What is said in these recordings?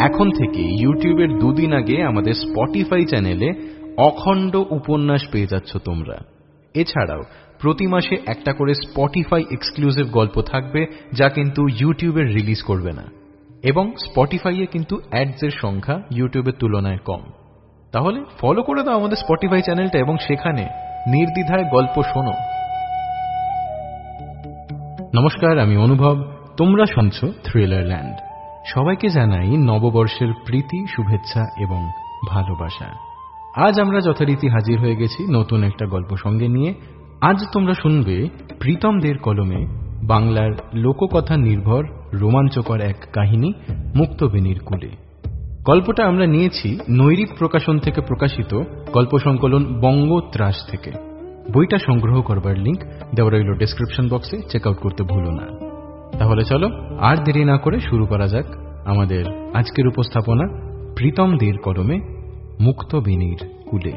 এখন থেকে ইউটিউবের 2 দিন আগে আমাদের স্পটিফাই চ্যানেলে অখণ্ড উপন্যাস পেয়ে যাচ্ছ তোমরা। এছাড়াও প্রতি মাসে একটা করে স্পটিফাই এক্সক্লুসিভ গল্প থাকবে, যা কিন্তু ইউটিউবের রিলিজ করবে না। এবং স্পটিফাইয়ে কিন্তু অ্যাডসের সংখ্যা ইউটিউবের তুলনায় কম। তাহলে ফলো করে দাও আমাদের স্পটিফাই চ্যানেলটা এবং সেখানে নির্দ্বিধায় গল্প শোনো। নমস্কার, আমি অনুভব। তোমরা শুনছো থ্রিলার ল্যান্ড। সবাইকে জানাই নববর্ষের প্রীতি, শুভেচ্ছা এবং ভালোবাসা। আজ আমরা যথারীতি হাজির হয়ে গেছি নতুন একটা গল্প সঙ্গে নিয়ে। আজ তোমরা শুনবে প্রীতম দের কলমে বাংলার লোককথা নির্ভর রোমাঞ্চকর এক কাহিনী, মুক্তবেণীর কূলে। গল্পটা আমরা নিয়েছি নৈরিক প্রকাশন থেকে প্রকাশিত গল্প সংকলন বঙ্গত্রাস থেকে। বইটা সংগ্রহ করবার লিংক দেওয়া রইল ডেসক্রিপশন বক্সে, চেক আউট করতে ভুলো না। তাহলে চলো আর দেরি না করে শুরু করা যাক আমাদের আজকের উপস্থাপনা, প্রীতম দের কলমে মুক্তবেণীর কূলে।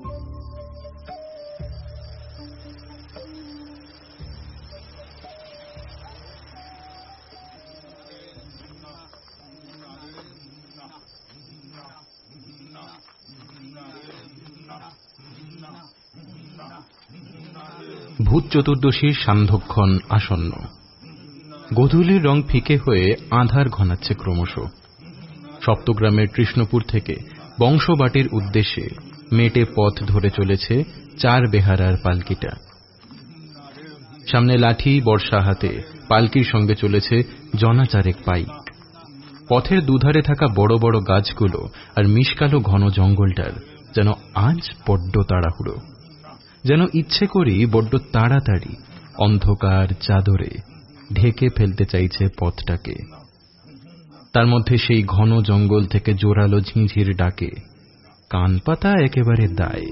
ভূত চতুর্দশীর সান্ধ্যক্ষণ আসন্ন। গোধূলির রং ফিকে হয়ে আঁধার ঘনাচ্ছে ক্রমশ। সপ্তগ্রামের কৃষ্ণপুর থেকে বংশবাটির উদ্দেশ্যে মেটে পথ ধরে চলেছে 4 বেহারার পালকিটা। সামনে লাঠি বর্ষা হাতে পালকির সঙ্গে চলেছে জনাচারেক পাইক। পথের দুধারে থাকা বড় বড় গাছগুলো আর মিশকালো ঘন জঙ্গলটার যেন আজ বড্ড তাড়াহুড়ো, যেন ইচ্ছে করি বড্ড তাড়াতাড়ি অন্ধকার চাদরে ঢেকে ফেলতে চাইছে পথটাকে। তার মধ্যে সেই ঘন জঙ্গল থেকে জোরালো ঝিঁঝির ডাকে কান পাতা একেবারে দায়।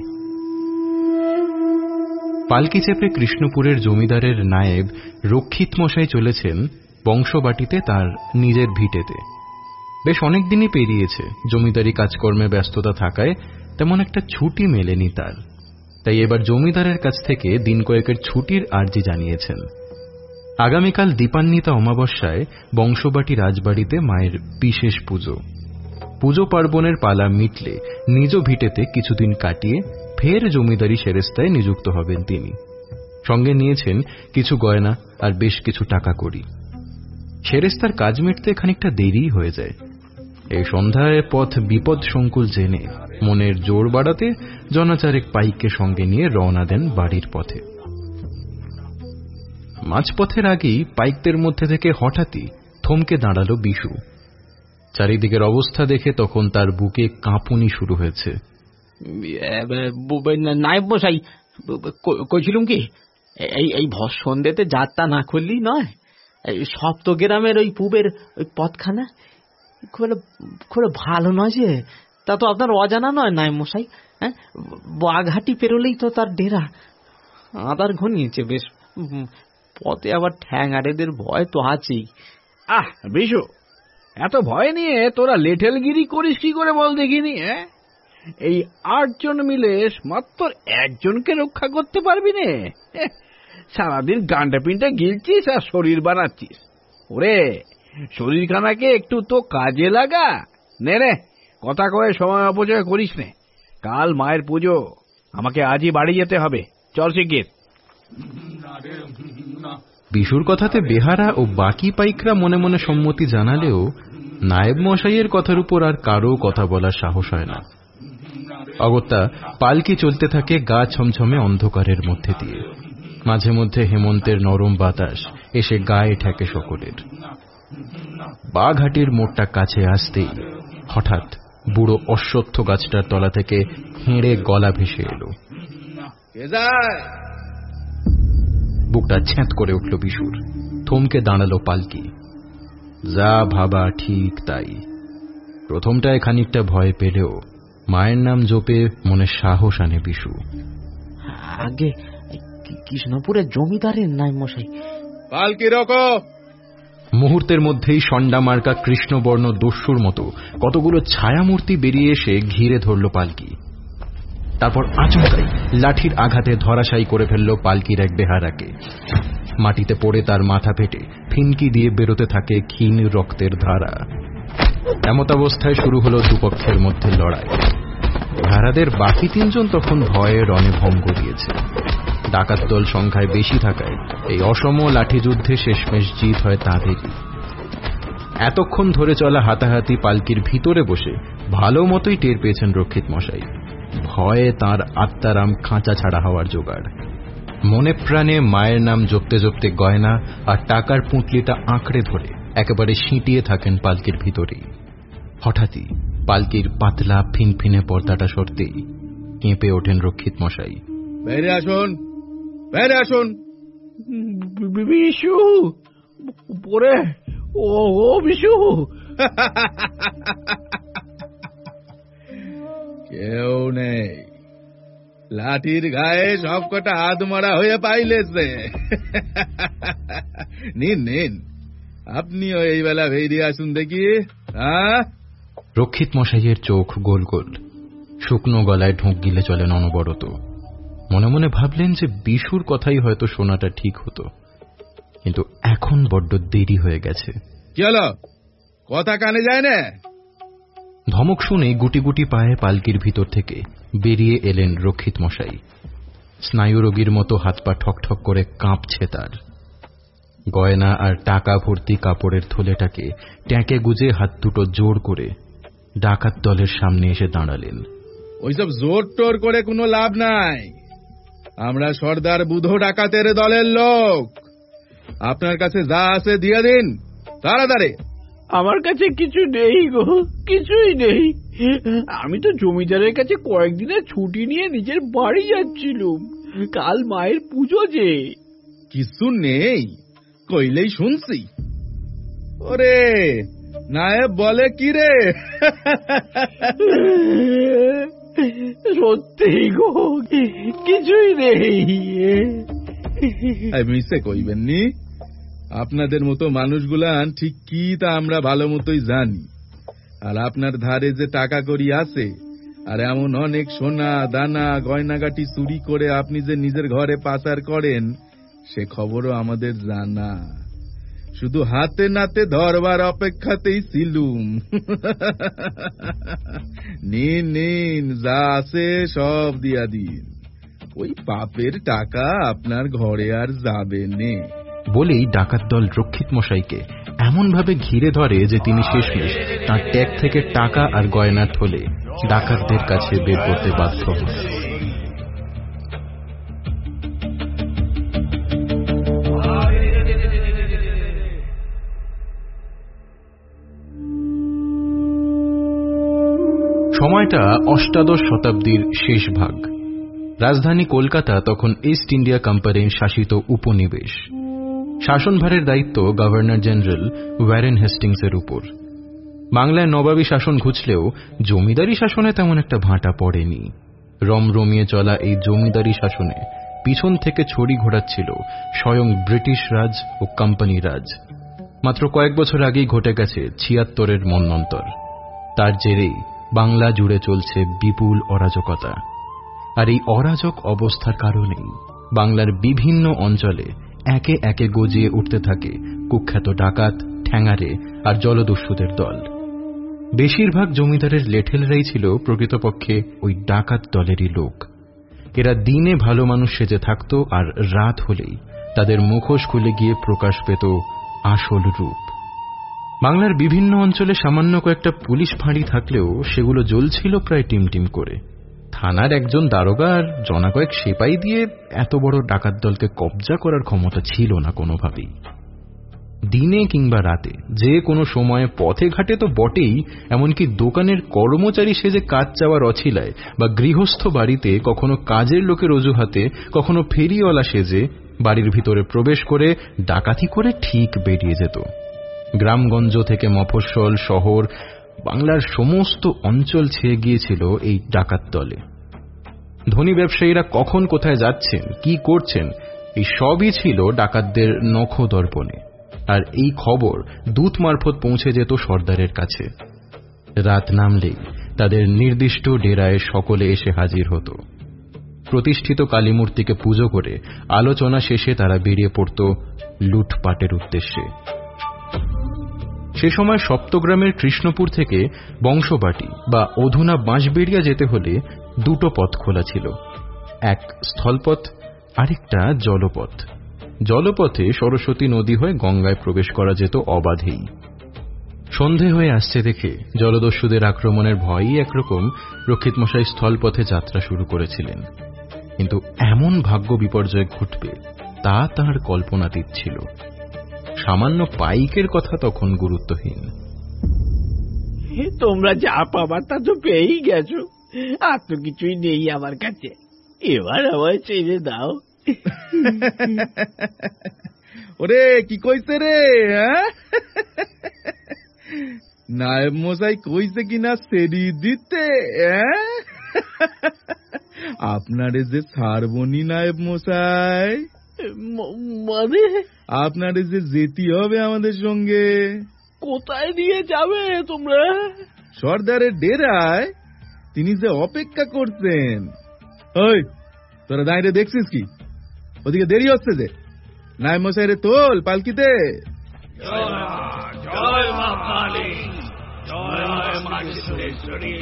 পালকি চেপে কৃষ্ণপুরের জমিদারের নায়েব রক্ষিত মশাই চলেছেন বংশবাটিতে তার নিজের ভিটেতে। বেশ অনেকদিনই পেরিয়েছে, জমিদারি কাজকর্মে ব্যস্ততা থাকায় তেমন একটা ছুটি মেলেনি তার। তাই এবার জমিদারের কাছ থেকে দিন কয়েকের ছুটির আর্জি জানিয়েছেন। আগামীকাল দীপান্বিতা অমাবস্যায় বংশবাটি রাজবাড়িতে মায়ের বিশেষ পুজো। পুজো পার্বণের পালা মিটলে নিজ ভিটেতে কিছুদিন কাটিয়ে ফের জমিদারি সেরেস্তায় নিযুক্ত হবেন তিনি। সঙ্গে নিয়েছেন কিছু গয়না আর বেশ কিছু টাকা কড়ি। সেরেস্তার কাজ মিটতে খানিকটা দেরি হয়ে যায়। এই সন্ধ্যায় পথ বিপদ সংকুল জেনে মনের জোর বাড়াতে জনাচারেক পাইককে সঙ্গে নিয়ে রওনা দেন বাড়ির পথে। মাঝপথের আগেই পাইকদের মধ্যে থেকে হঠাৎই থমকে দাঁড়ালো বিশু। চারিদিকের অবস্থা দেখে তখন তার বুকে কাঁপুনি শুরু হয়েছে। নায়েব মশাই, কইছিলুম কি, এই ভর সন্ধ্যেতে যাত্রা না করলি নয়। সপ্তগ্রামের ওই পূবের ওই পথখানা খুব ভালো নয় যে। তা তো আপনার অজানা নয় নায়েব মশাই। হ্যাঁ, বাঘহাটি পেরোলেই তো তার ডেরা। আদার ঘনিয়েছে বেশ। পথে আবার ঠ্যাঙারেদের ভয় তো আছেই। বিশু, এত ভয় নিয়ে তোরা লেঠেলগিরি করিস কি করে বল দেখিনি? এই 8 জন মিলে মাত্র একজনকে রক্ষা করতে পারবি নে? সারাদিন গান্ডা পিন্ডা গিলছিস আর শরীর বানাচ্ছিস। ওরে, শরীরখানাকে একটু তো কাজে লাগা। নে, কথা কয়ে সময় অপচয় করিস নে। কাল মায়ের পুজো, আমাকে আজই বাড়ি যেতে হবে। চল শিগগির। বিশুর কথাতে বেহারা ও বাকি পাইকরা মনে মনে সম্মতি জানালেও নায়েব মশাইয়ের কথার উপর আর কারো কথা বলার সাহস হয় না। অগত্যা পালকি চলতে থাকে গা ছমছমে অন্ধকারের মধ্যে দিয়ে। মাঝে মধ্যে হেমন্তের নরম বাতাস এসে গায়ে ঠেকে সকলের। বাঘহাটির মোড়টা কাছে আসতেই হঠাৎ বুড়ো অশ্বত্থ গাছটার তলা থেকে হেঁড়ে গলা ভেসে এলো। বুকটা ছ্যাঁত করে উঠল বিশুর। থমকে দাঁড়ালো পালকি। যা ভাবা ঠিক তাই। প্রথমটায় খানিকটা ভয় পেলেও মায়ের নাম জপে মনে সাহস আনে বিশু। আগে কৃষ্ণপুরের জমিদারের নায়েব মশাই। পালকি রকো। মুহূর্তের মধ্যেই সন্ডা মার্কা কৃষ্ণবর্ণ দস্যুর মতো কতগুলো ছায়ামূর্তি বেরিয়ে এসে ঘিরে ধরল পালকি। তারপর আচমকাই লাঠির আঘাতে ধরাশায়ী করে ফেলল পালকির এক বেহারাকে। মাটিতে পড়ে তার মাথা ফেটে ফিনকি দিয়ে বেরোতে থাকে ক্ষীণ রক্তের ধারা। এমতাবস্থায় শুরু হলো দুপক্ষের মধ্যে লড়াই। ভাড়াদের বাকি 3 জন তখন ভয়ে রণে ভঙ্গ দিয়েছে। ডাকাত দল সংখ্যায় বেশি থাকায় এই অসম লাঠিযুদ্ধে শেষমেশ জিত হয় তাদেরই। এতক্ষণ ধরে চলা হাতাহাতি পালকির ভিতরে বসে ভালো মতোই টের পেয়েছেন রক্ষিত মশাই। ভয়ে তাঁর আত্মারাম খাঁচা ছাড়া হওয়ার জোগাড়। মনে প্রাণে মায়ের নাম জপতে জপতে গয়না আর টাকার পুঁটলিটা আঁকড়ে ধরে একেবারে সিঁটিয়ে থাকেন পালকির ভিতরেই। হঠাৎই পালকির পাতলা ফিনফিনে পর্দাটা সরতেই কেঁপে ওঠেন রক্ষিত মশাই। বাইরে আসুন, বাইরে আসুন। বিশু পরে, ও বিশু। কেউ নেই, লাঠির গায়ে সবকটা হাত মারা হয়ে পাইলেছে। নিন নিন, আপনিও এই বেলা বেরিয়ে আসুন দেখি। রক্ষিত মশাইয়ের চোখ গোল গোল, শুকনো গলায় ঢোক গিলে চলেন অনবরত। মনে মনে ভাবলেন যে বিশুর কথাই হয়তো শোনাটা ঠিক হতো, কিন্তু এখন বড্ড দেরি হয়ে গেছে। কি হলো, কথা কানে যায় না? ধমক শুনে গুটি গুটি পায়ে পালকির ভিতর থেকে বেরিয়ে এলেন রক্ষিত মশাই। স্নায়ুরোগীর মতো হাত পা ঠকঠক করে কাঁপছে তার। গয়না আর টাকা ভর্তি কাপড়ের থলেটাকে ট্যাঁকে গুজে হাত দুটো জোর করে ডাকাত দলের সামনে এসে দাঁড়ালেন। ওইসব জোর টোর করে কোনো লাভ নাই। আমরা সর্দার বুধো ডাকাতের দলের লোক। আপনার কাছে যা আছে দিয়ে দিন তাড়াতাড়ি। আমার কাছে কিছু নেই গো, কিছুই নেই। আমি তো জমিদারের কাছে কয়েকদিনের ছুটি নিয়ে নিজের বাড়ি যাচ্ছিলুম। কাল মায়ের পুজো যে। কিছু নেই কইলেই শুনছি। ওরে নায়েব বলে কি রে? সত্যি গো, কিছুই নেই। মিশে কইবেন নি? আপনাদের মতো মানুষগুলান ঠিক কি তা আমরা ভালো মতোই জানি। আর আপনার ধারে যে টাকা কড়ি আছে, আর এমন অনেক সোনা দানা গয়নাগাটি চুরি করে আপনি যে নিজের ঘরে পাচার করেন, সে খবরও আমাদের জানা। শুধু হাতে নাতে ধরবার অপেক্ষাতেই ছিলুম। নিন নিন, যা আছে সব দিয়া দিন। ওই পাপের টাকা আপনার ঘরে আর যাবে নে। বলেই ডাকাত দল রক্ষিত মশাইকে এমন ভাবে ঘিরে ধরে যে তিনি শেষমেশ তাঁর ট্যাগ থেকে টাকা আর গয়নার থলে ডাকাতদের কাছে বের করতে বাধ্য হন। সময়টা অষ্টাদশ শতাব্দীর শেষ ভাগ। রাজধানী কলকাতা তখন ইস্ট ইন্ডিয়া কোম্পানির শাসিত উপনিবেশ। শাসনভারের দায়িত্ব গভর্নর জেনারেল ওয়ারেন হেস্টিংসের উপর। বাংলায় নবাবী শাসন ঘুচলেও জমিদারি শাসনে তেমন একটা ভাঁটা পড়েনি। রমরমিয়ে চলা এই জমিদারি শাসনে পিছন থেকে ছড়ি ঘোরাচ্ছিল স্বয়ং ব্রিটিশ রাজ ও কোম্পানি রাজ। মাত্র কয়েক বছর আগেই ঘটে গেছে ৭৬-এর মন্বন্তর। তার জেরেই বাংলা জুড়ে চলছে বিপুল অরাজকতা। আর এই অরাজক অবস্থার কারণেই বাংলার বিভিন্ন অঞ্চলে একে একে গজিয়ে উঠতে থাকে কুখ্যাত ডাকাত, ঠ্যাঙারে আর জলদস্যুদের দল। বেশিরভাগ জমিদারের লেঠেলরাই ছিল প্রকৃতপক্ষে ওই ডাকাত দলেরই লোক। এরা দিনে ভালো মানুষ সেজে থাকত, আর রাত হলেই তাদের মুখোশ খুলে গিয়ে প্রকাশ পেত আসল রূপ। বাংলার বিভিন্ন অঞ্চলে সামান্য কয়েকটা পুলিশ ফাঁড়ি থাকলেও সেগুলো জ্বলছিল প্রায় টিমটিম করে। থানার একজন দারোগা আর জনা কয়েক সেপাই দিয়ে এত বড় ডাকাত দলকে কবজা করার ক্ষমতা ছিল না কোনোভাবেই। দিনে কিংবা রাতে যে কোনো সময়ে পথে ঘাটে তো বটেই, এমনকি দোকানের কর্মচারী সেজে কাজ চাওয়ার অছিলায় বা গৃহস্থ বাড়িতে কখনো কাজের লোকের অজুহাতে, কখনো ফেরিওয়ালা সেজে বাড়ির ভিতরে প্রবেশ করে ডাকাতি করে ঠিক বেরিয়ে যেত। গ্রামগঞ্জ থেকে মফস্বল শহর, বাংলার সমস্ত অঞ্চল ছেয়ে গিয়েছিল এই ডাকাত দলে। ধনী ব্যবসায়ীরা কখন কোথায় যাচ্ছেন, কি করছেন, এই সবই ছিল ডাকাতদের নখদর্পণে। আর এই খবর দূত মারফত পৌঁছে যেত সর্দারের কাছে। রাত নামলেই তাদের নির্দিষ্ট ডেরায় সকলে এসে হাজির হতো। প্রতিষ্ঠিত কালীমূর্তিকে পুজো করে আলোচনা শেষে তারা বেরিয়ে পড়ত লুটপাটের উদ্দেশ্যে। সে সময় সপ্তগ্রামের কৃষ্ণপুর থেকে বংশবাটি বা অধুনা বাঁশবেড়িয়া যেতে হলে দুটো পথ খোলা ছিল, এক স্থলপথ, আরেকটা জলপথ। জলপথে সরস্বতী নদী হয়ে গঙ্গায় প্রবেশ করা যেত অবাধেই। সন্ধে হয়ে আসছে দেখে জলদস্যুদের আক্রমণের ভয়ই একরকম রক্ষিত মশাই স্থলপথে যাত্রা শুরু করেছিলেন। কিন্তু এমন ভাগ্য বিপর্যয় ঘটবে তা তাঁর কল্পনাতীত ছিল। সামান্য পাইকের কথা তখন গুরুত্বহীন। তোমরা যা পাবার তা তো পেয়েই গেছো, আর তো কিছুই নেই আমার কাছে, এবার আমায় ছেড়ে দাও। ওরে কি কইছে রে? নায়েব মশাই কইছে কিনা সেরি দিতে? আপনারে যে ছাড়বনি নায়েব মশাই, মানে আপনারে যে যেতে হবে আমাদের সঙ্গে। কোথায় নিয়ে যাবে তোমরা? সর্দারের ডেরায় তিনি যে অপেক্ষা করছেন। ওই তোরা দাঁড়িয়ে দেখছিস কি? ওদিকে দেরি হচ্ছে যে, নায়েব মশাই রে তোল পালকিতে। জয় মা কালী, জয় মা সিদ্ধেশ্বরী।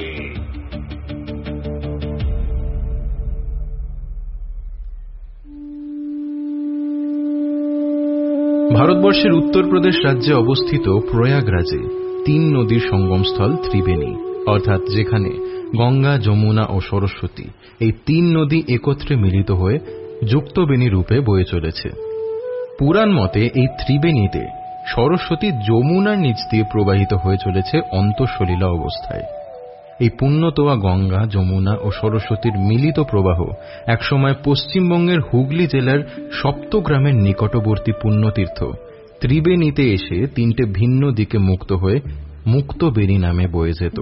ভারতবর্ষের উত্তরপ্রদেশ রাজ্যে অবস্থিত প্রয়াগরাজে 3 নদীর সঙ্গমস্থল ত্রিবেণী, অর্থাৎ যেখানে গঙ্গা, যমুনা ও সরস্বতী এই 3 নদী একত্রে মিলিত হয়ে যুক্তবেণী রূপে বয়ে চলেছে। পুরাণ মতে এই ত্রিবেণীতে সরস্বতী যমুনার নিচ দিয়ে প্রবাহিত হয়ে চলেছে অন্তঃসলীলা অবস্থায়। এই পুণ্যতোয়া গঙ্গা, যমুনা ও সরস্বতীর মিলিত প্রবাহ একসময় পশ্চিমবঙ্গের হুগলি জেলার সপ্তগ্রামের নিকটবর্তী পুণ্যতীর্থ ত্রিবেণীতে এসে 3টে ভিন্ন দিকে মুক্ত হয়ে মুক্তবেণী নামে বয়ে যেত।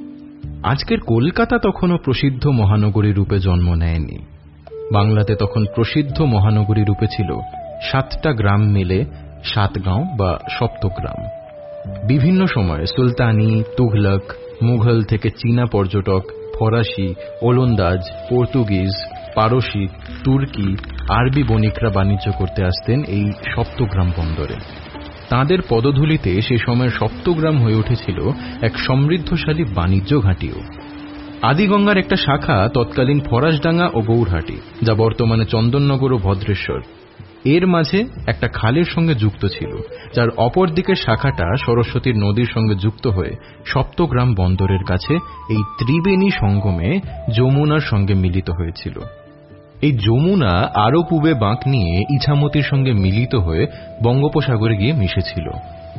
আজকের কলকাতা তখনও প্রসিদ্ধ মহানগরী রূপে জন্ম নেয়নি। বাংলাতে তখন প্রসিদ্ধ মহানগরী রূপে ছিল 7টা গ্রাম মিলে 7 গাঁও বা সপ্তগ্রাম। বিভিন্ন সময়ে সুলতানি, তুঘলক, মুঘল থেকে চীনা পর্যটক, ফরাসি, ওলন্দাজ, পর্তুগিজ, পারসি, তুর্কি, আরবি বণিকরা বাণিজ্য করতে আসতেন এই সপ্তগ্রাম বন্দরে। তাঁদের পদধূলিতে সে সময় সপ্তগ্রাম হয়ে উঠেছিল এক সমৃদ্ধশালী বাণিজ্য ঘাঁটিও। আদিগঙ্গার একটা শাখা তৎকালীন ফরাসডাঙ্গা ও গৌরহাটি, যা বর্তমানে চন্দননগর ও ভদ্রেশ্বর, এর মাঝে একটা খালের সঙ্গে যুক্ত ছিল, যার অপর দিকের শাখাটা সরস্বতীর নদীর সঙ্গে যুক্ত হয়ে সপ্তগ্রাম বন্দরের কাছে এই ত্রিবেণী সঙ্গমে যমুনার সঙ্গে মিলিত হয়েছিল। এই যমুনা আরো পূবে বাঁক নিয়ে ইছামতির সঙ্গে মিলিত হয়ে বঙ্গোপসাগরে গিয়ে মিশেছিল।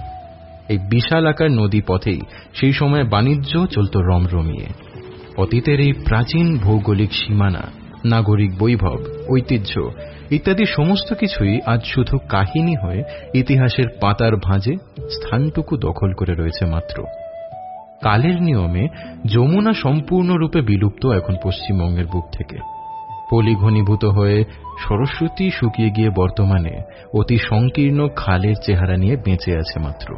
এই বিশাল আকার নদী পথেই সেই সময় বাণিজ্য চলত রমরমিয়ে। অতীতের এই প্রাচীন ভৌগোলিক সীমানা, নাগরিক বৈভব, ঐতিহ্য ইত্যাদি সমস্ত কিছুই আজ শুধু কাহিনী হয়ে ইতিহাসের পাতার ভাঁজে স্থানটুকু দখল করে রয়েছে মাত্র। কালের নিয়মে যমুনা সম্পূর্ণরূপে বিলুপ্ত এখন পশ্চিমবঙ্গের বুক থেকে। পলিঘনীভূত হয়ে সরস্বতী শুকিয়ে গিয়ে বর্তমানে অতি সংকীর্ণ খালের চেহারা নিয়ে বেঁচে আছে মাত্র।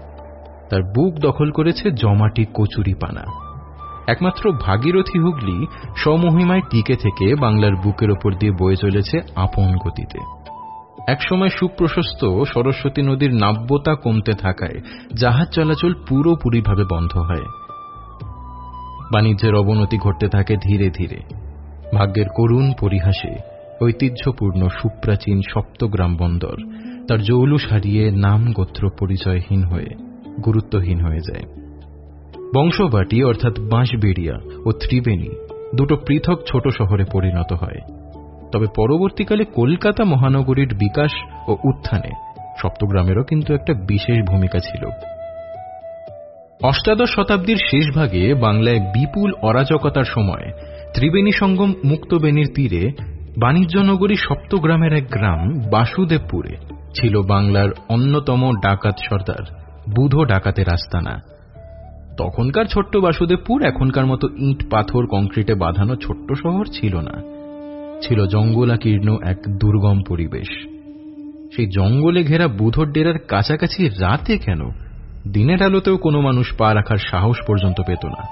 তার বুক দখল করেছে জমাটি কচুরিপানা। একমাত্র ভাগীরথী হুগলি স্বমহিমায় টিকে থেকে বাংলার বুকের ওপর দিয়ে বয়ে চলেছে আপন গতিতে। একসময় সুপ্রশস্ত সরস্বতী নদীর নাব্যতা কমতে থাকায় জাহাজ চলাচল পুরোপুরিভাবে বন্ধ হয়। বাণিজ্যের অবনতি ঘটতে থাকে ধীরে ধীরে। ভাগ্যের করুণ পরিহাসে ঐতিহ্যপূর্ণ সুপ্রাচীন সপ্তগ্রাম বন্দর তার জৌলুস হারিয়ে নাম গোত্র পরিচয়হীন হয়ে গুরুত্বহীন হয়ে যায়। বংশবাটি অর্থাৎ বাঁশবেড়িয়া ও ত্রিবেণী দুটো পৃথক ছোট শহরে পরিণত হয়। তবে পরবর্তীকালে কলকাতা মহানগরীর বিকাশ ও উত্থানে সপ্তগ্রামেরও কিন্তু একটা বিশেষ ভূমিকা ছিল। অষ্টাদশ শতাব্দীর শেষ ভাগে বাংলায় বিপুল অরাজকতার সময় ত্রিবেণী সঙ্গম মুক্তবেণীর তীরে বাণিজ্য নগরী সপ্তগ্রামের এক গ্রাম বাসুদেবপুরে ছিল বাংলার অন্যতম ডাকাত সর্দার বুধো ডাকাতের আস্তানা। তখনকার ছোট্ট বাসুদেবপুর এখনকার মতো ইট পাথর কংক্রিটে বাঁধানো ছোট্ট শহর ছিল না, ছিল জঙ্গলাকীর্ণ এক দুর্গম পরিবেশ। সেই জঙ্গলে ঘেরা বুধোর ডেরার কাছাকাছি রাতে কেন, দিনের আলোতেও কোনো মানুষ পা রাখার সাহস পর্যন্ত পেত না।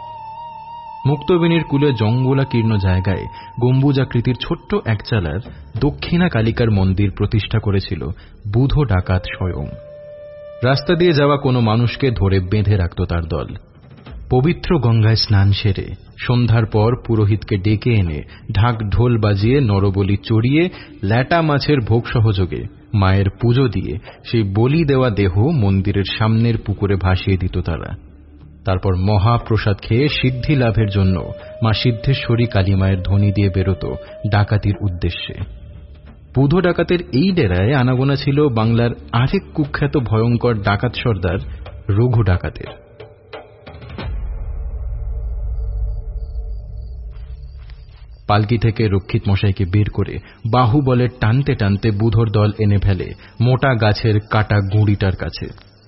মুক্তবেণীর কূলে জঙ্গলাকীর্ণ জায়গায় গম্বুজাকৃতির ছোট্ট একচালার দক্ষিণা কালিকার মন্দির প্রতিষ্ঠা করেছিল বুধো ডাকাত স্বয়ং। রাস্তা দিয়ে যাওয়া কোনো মানুষকে ধরে বেঁধে রাখত তার দল। পবিত্র গঙ্গায় স্নান সেরে সন্ধ্যার পর পুরোহিতকে ডেকে এনে ঢাক ঢোল বাজিয়ে নরবলি চড়িয়ে ল্যাটা মাছের ভোগ সহযোগে মায়ের পুজো দিয়ে সেই বলি দেওয়া দেহ মন্দিরের সামনের পুকুরে ভাসিয়ে দিত তারা। তারপর মহাপ্রসাদ খেয়ে সিদ্ধি লাভের জন্য মা সিদ্ধেশ্বরী কালী মায়ের ধ্বনি দিয়ে বেরোত ডাকাতির উদ্দেশ্যে। বুধো ডাকাতের এই ডেরায় আনাগোনা ছিল বাংলার আরেক কুখ্যাত ভয়ঙ্কর ডাকাত সর্দার রঘু ডাকাতের। পালকি থেকে রক্ষিত মশাইকে বের করে বাহুবলে টানতে টানতে বুধোর দল এনে ফেলে মোটা গাছের কাটা গুঁড়িটার কাছে।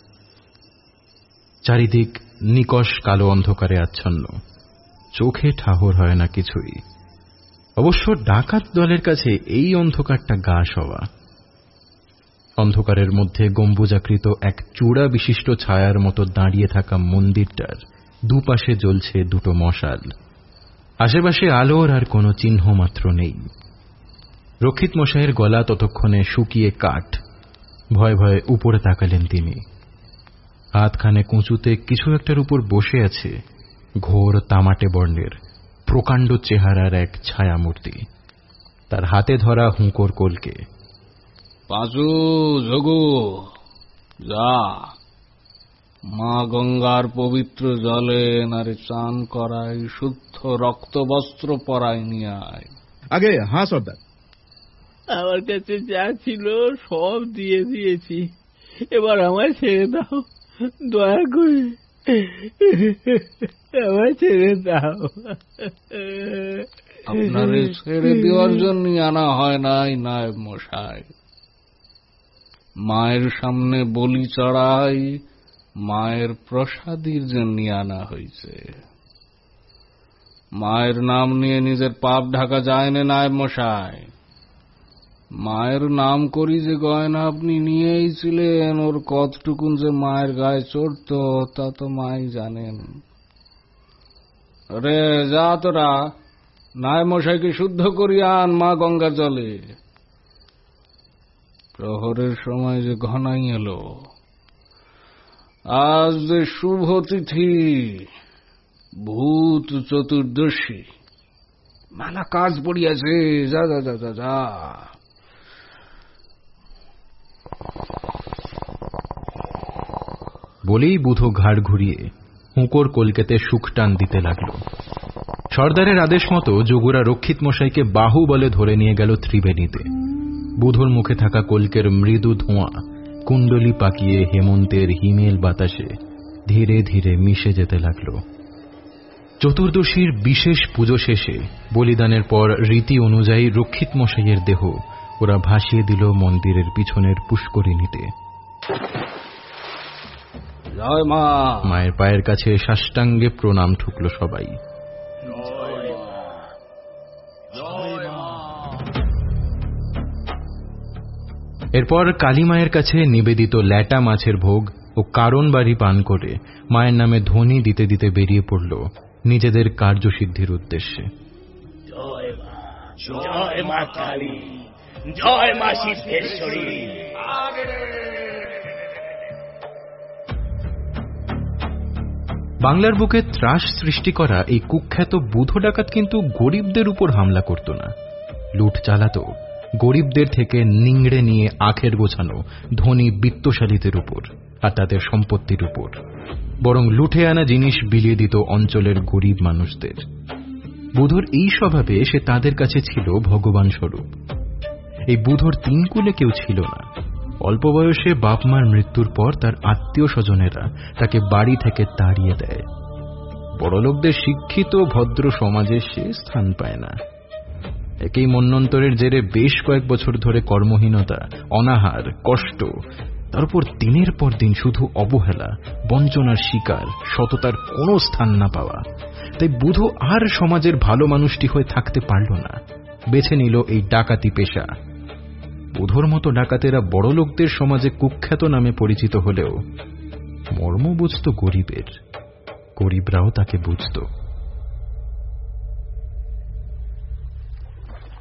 চারিদিক নিকষ কালো অন্ধকারে আচ্ছন্ন, চোখে ঠাহর হয় না কিছুই। অবশ্য ডাকাত দলের কাছে এই অন্ধকারটা গা সওয়া। অন্ধকারের মধ্যে গম্বুজাকৃত এক চূড়া বিশিষ্ট ছায়ার মতো দাঁড়িয়ে থাকা মন্দিরটার দুপাশে জ্বলছে দুটো মশাল। আশেপাশে আলোর আর কোনো চিহ্ন মাত্র নেই। রক্ষিত মশাইয়ের গলা ততক্ষণে শুকিয়ে কাঠ। ভয়ে ভয়ে উপরে তাকালেন তিনি। হাতখানে কুঁচুতে কিছু একটার উপর বসে আছে ঘোর তামাটে বর্ণের প্রকাণ্ড চেহারার এক ছায়ামূর্তি। তার হাতে ধরা হুঁকোর কলকে। পাঁচু, যোগু, যা মা গঙ্গার পবিত্র জলে নারে চান করাই, শুদ্ধ রক্ত বস্ত্র পরাই নিয়ে আয়। আগে হ্যাঁ সর্দার। আমার কাছে যা ছিল সব দিয়ে দিয়েছি, এবার আমায় ছেড়ে দাও, দয়া করে আমায় ছেড়ে দাও। আপনারে ছেড়ে দেওয়ার জন্য আনা হয় নাই নায়েব মশাই। মায়ের সামনে বলি চড়াই মায়ের প্রসাদীর জন্য আনা হয়েছে। মায়ের নাম নিয়ে নিজের পাপ ঢাকা যায় না নায়েব মশাই। মায়ের নাম করি যে গয়না আপনি নিয়েই ছিলেন, ওর কতটুকুন যে মায়ের গায়ে চড়ত তা তো মাই জানেন। রে যা তোরা নায়েব মশাইকে শুদ্ধ করিয়া আন মা গঙ্গার জলে। প্রহরের সময় যে ঘনাই এলো, আজ যে শুভ তিথি ভূত চতুর্দশী, মেলা কাজ পড়িয়াছে। যা যা যা যা যা। বলেই বুধো ঘাড় ঘুরিয়ে হুঁকোর কলকেতে সুখ টান দিতে লাগল। সর্দারের আদেশ মতো যোগুরা রক্ষিত মশাইকে বাহু বলে ধরে নিয়ে গেল ত্রিবেণীতে। বুধোর মুখে থাকা কলকের মৃদু ধোঁয়া কুণ্ডলি পাকিয়ে হেমন্তের হিমেল বাতাসে ধীরে ধীরে মিশে যেতে লাগল। চতুর্দশীর বিশেষ পুজো শেষে বলিদানের পর রীতি অনুযায়ী রক্ষিত মশাইয়ের দেহ ওরা ভাসিয়ে দিল মন্দিরের পিছনের পুষ্করিণীতে। জয় মা। মায়ের পায়ের কাছে সাষ্টাঙ্গে প্রণাম ঠুকল সবাই। এরপর কালী মায়ের কাছে নিবেদিত ল্যাটা মাছের ভোগ ও কারণ বাড়ি পান করে মায়ের নামে ধ্বনি দিতে দিতে বেরিয়ে পড়ল নিজেদের কার্যসিদ্ধির উদ্দেশ্যে। জয় মা, জয় মা কালী, জয় মা সিদ্ধেশ্বরী। বাংলার বুকে ত্রাস সৃষ্টি করা এই কুখ্যাত বুধো ডাকাত কিন্তু গরিবদের উপর হামলা করত না, লুট চালাত গরিবদের থেকে নিংড়ে নিয়ে আখের গোছানো ধনী বিত্তশালীদের উপর আর তাদের সম্পত্তির উপর। বরং লুটে আনা জিনিস বিলিয়ে দিত অঞ্চলের গরিব মানুষদের। বুধোর এই স্বভাবে সে তাদের কাছে ছিল ভগবান স্বরূপ। এই বুধোর তিন কুলে কেউ ছিল না। অল্প বয়সে বাপ মার মৃত্যুর পর তার আত্মীয় স্বজনেরা তাকে বাড়ি থেকে তাড়িয়ে দেয়। বড়লোকদের শিক্ষিত ভদ্র সমাজে সে স্থান পায় না। একই মন্বন্তরের জেরে বেশ কয়েক বছর ধরে কর্মহীনতা, অনাহার, কষ্ট, তার উপর দিনের পর দিন শুধু অবহেলা, বঞ্চনার শিকার, সততার কোনো স্থান না পাওয়া। তাই বুধো আর সমাজের ভালো মানুষটি হয়ে থাকতে পারল না, বেছে নিল এই ডাকাতি পেশা। বুধোর মতো ডাকাতেরা বড়লোকদের সমাজে কুখ্যাত নামে পরিচিত হলেও মর্ম বুঝত গরিবের, গরিবরাও তাকে বুঝত।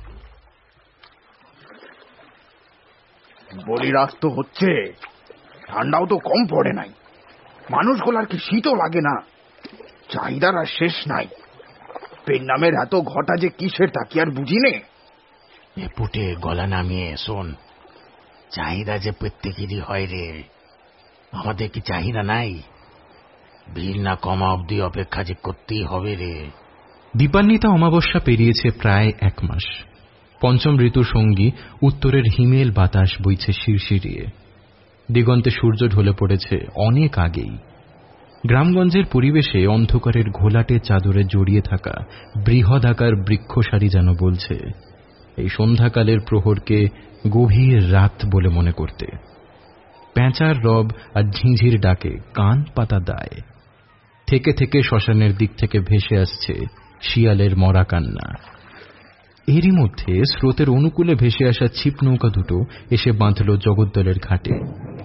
বলি রাত তো হচ্ছে, ঠান্ডাও তো কম পড়ে নাই, মানুষগুলার কি শীতও লাগে না, চাহিদার আর শেষ নাই। পেন নামের এত ঘটা যে কিসের তা কি আর বুঝি নে। এ পুটে গলা নামিয়ে শোন, চাহিদা যে প্রত্যেকেরই হয় রে, আমাদের কি চাহিদা নাই? ভিড় না কমা অবধি অপেক্ষা যে করতেই হবে রে। দীপান্বিতা অমাবস্যা পেরিয়েছে প্রায় 1 মাস। পঞ্চম ঋতুর সঙ্গী উত্তরের হিমেল বাতাস বইছে শিরশিরিয়ে। দিগন্তে সূর্য ঢলে পড়েছে অনেক আগেই। গ্রামগঞ্জের পরিবেশে অন্ধকারের ঘোলাটে চাদরে জড়িয়ে থাকা বৃহদাকার বৃক্ষসারি যেন বলছে এই সন্ধ্যাকালের প্রহরকে গভীর রাত বলে মনে করতে। প্যাঁচার রব আর ঝিঁঝির ডাকে কান পাতা দায়। থেকে থেকে শ্মশানের দিক থেকে ভেসে আসছে শিয়ালের মরা কান্না। এরই মধ্যে স্রোতের অনুকূলে ভেসে আসা ছিপ নৌকা দুটো এসে বাঁধল জগদ্দলের ঘাটে।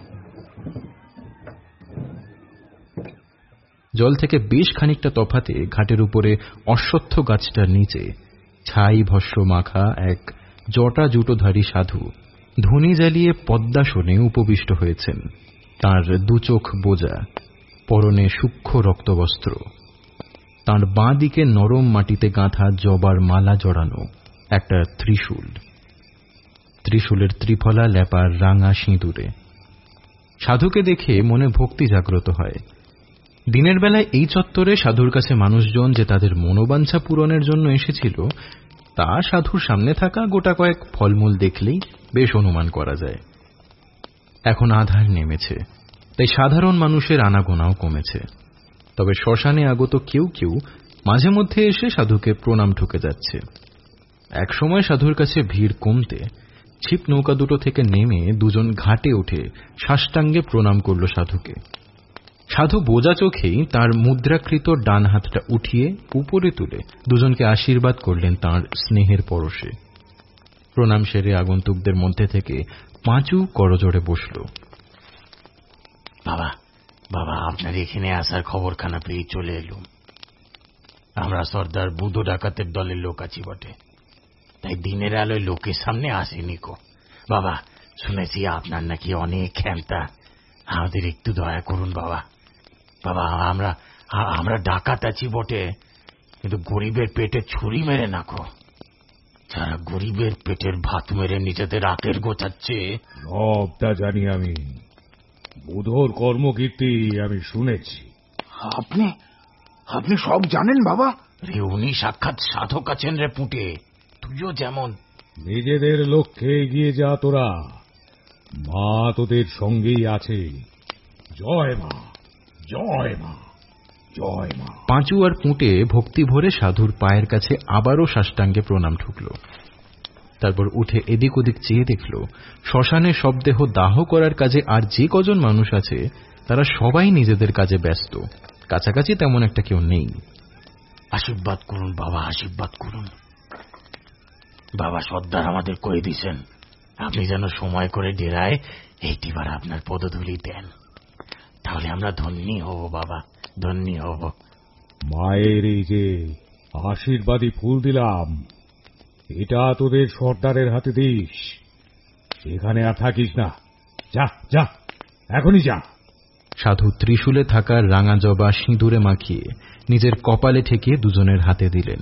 জল থেকে বেশ খানিকটা তফাতে ঘাটের উপরে অশ্বত্থ গাছটার নিচে ছাই ভস্য মাখা এক জটা জুটোধারী সাধু ধুনি জ্বালিয়ে পদ্মাসনে উপবিষ্ট হয়েছেন। তাঁর 2 চোখ বোজা, পরনে সূক্ষ্ম রক্তবস্ত্র, তাঁর বাঁ দিকে নরম মাটিতে গাঁথা জবার মালা জড়ানো একটা ত্রিশূল, ত্রিশূলের ত্রিফলা লেপার রাঙা সিঁদুরে। সাধুকে দেখে মনে ভক্তি জাগ্রত হয়। দিনের বেলায় এই চত্বরে সাধুর কাছে মানুষজন যে তাদের মনোবাঞ্ছা পূরণের জন্য এসেছিল তা সাধুর সামনে থাকা গোটা কয়েক ফলমূল দেখলেই বেশ অনুমান করা যায়। এখন আধার নেমেছে, তাই সাধারণ মানুষের আনাগোনাও কমেছে। তবে শ্মশানে আগত কেউ কেউ মাঝে মধ্যে এসে সাধুকে প্রণাম ঠুকে যাচ্ছে। একসময় সাধুর কাছে ভিড় কমতে ছিপ নৌকা দুটো থেকে নেমে দুজন ঘাটে উঠে সাষ্টাঙ্গে প্রণাম করল সাধুকে। সাধু বোজা চোখেই তাঁর মুদ্রাকৃত ডান হাতটা উঠিয়ে উপরে তুলে দুজনকে আশীর্বাদ করলেন তাঁর স্নেহের পরশে। প্রণাম সেরে আগন্তুকদের মধ্যে থেকে পাঁচু করজোড়ে বসল। বাবা, বাবা, আপনার এখানে আসার খবরখানা পেয়ে চলে এলুম। আমরা সর্দার বুধো ডাকাতের দলের লোক আছি বটে, তাই দিনের আলোয় লোকের সামনে আসেনি কো। বাবা, শুনেছি আপনার নাকি অনেক ক্ষমতা, আমাদের একটু দয়া করুন বাবা। বাবা, আমরা ডাকাত আছি বটে, কিন্তু গরিবের পেটে ছুরি মেরে নাকো। যারা গরিবের পেটের ভাত মেরে নিজেদের আকের গোছাচ্ছে। সবটা জানি আমি, বুধোর কর্মকীর্তি আমি শুনেছি। আপনি সব জানেন বাবা? রে উনি সাক্ষাৎ সাধক আছেন রে পুঁটে, তুইও যেমন। নিজেদের লক্ষ্যে এগিয়ে যা তোরা, মা তোদের সঙ্গেই আছে। জয় মা, জয় মা, জয় মা। পাঁচু আর পুঁটে ভক্তি ভরে সাধুর পায়ের কাছে আবারও সাষ্টাঙ্গে প্রণাম ঠুকল। তারপর উঠে এদিক ওদিক চেয়ে দেখল শ্মশানে শবদেহ দাহ করার কাজে আর যে কজন মানুষ আছে তারা সবাই নিজেদের কাজে ব্যস্ত, কাছাকাছি তেমন একটা কেউ নেই। আশীর্বাদ করুন বাবা, আশীর্বাদ করুন বাবা। সর্দার আমাদের কয়ে দিছেন আপনি যেন সময় করে ডেরায় এইটিবার আপনার পদধূলি দেন, তাহলে আমরা ধন্যী হব বাবা, ধন্যী হব। মায়ের এই যে আশীর্বাদী ফুল দিলাম, এটা তোদের সর্দারের হাতে দিস। এখানে আর থাকিস না, যা যা, এখনই যা। সাধু ত্রিশূলে থাকার রাঙা জবা সিঁদুরে মাখিয়ে নিজের কপালে ঠেকিয়ে দুজনের হাতে দিলেন।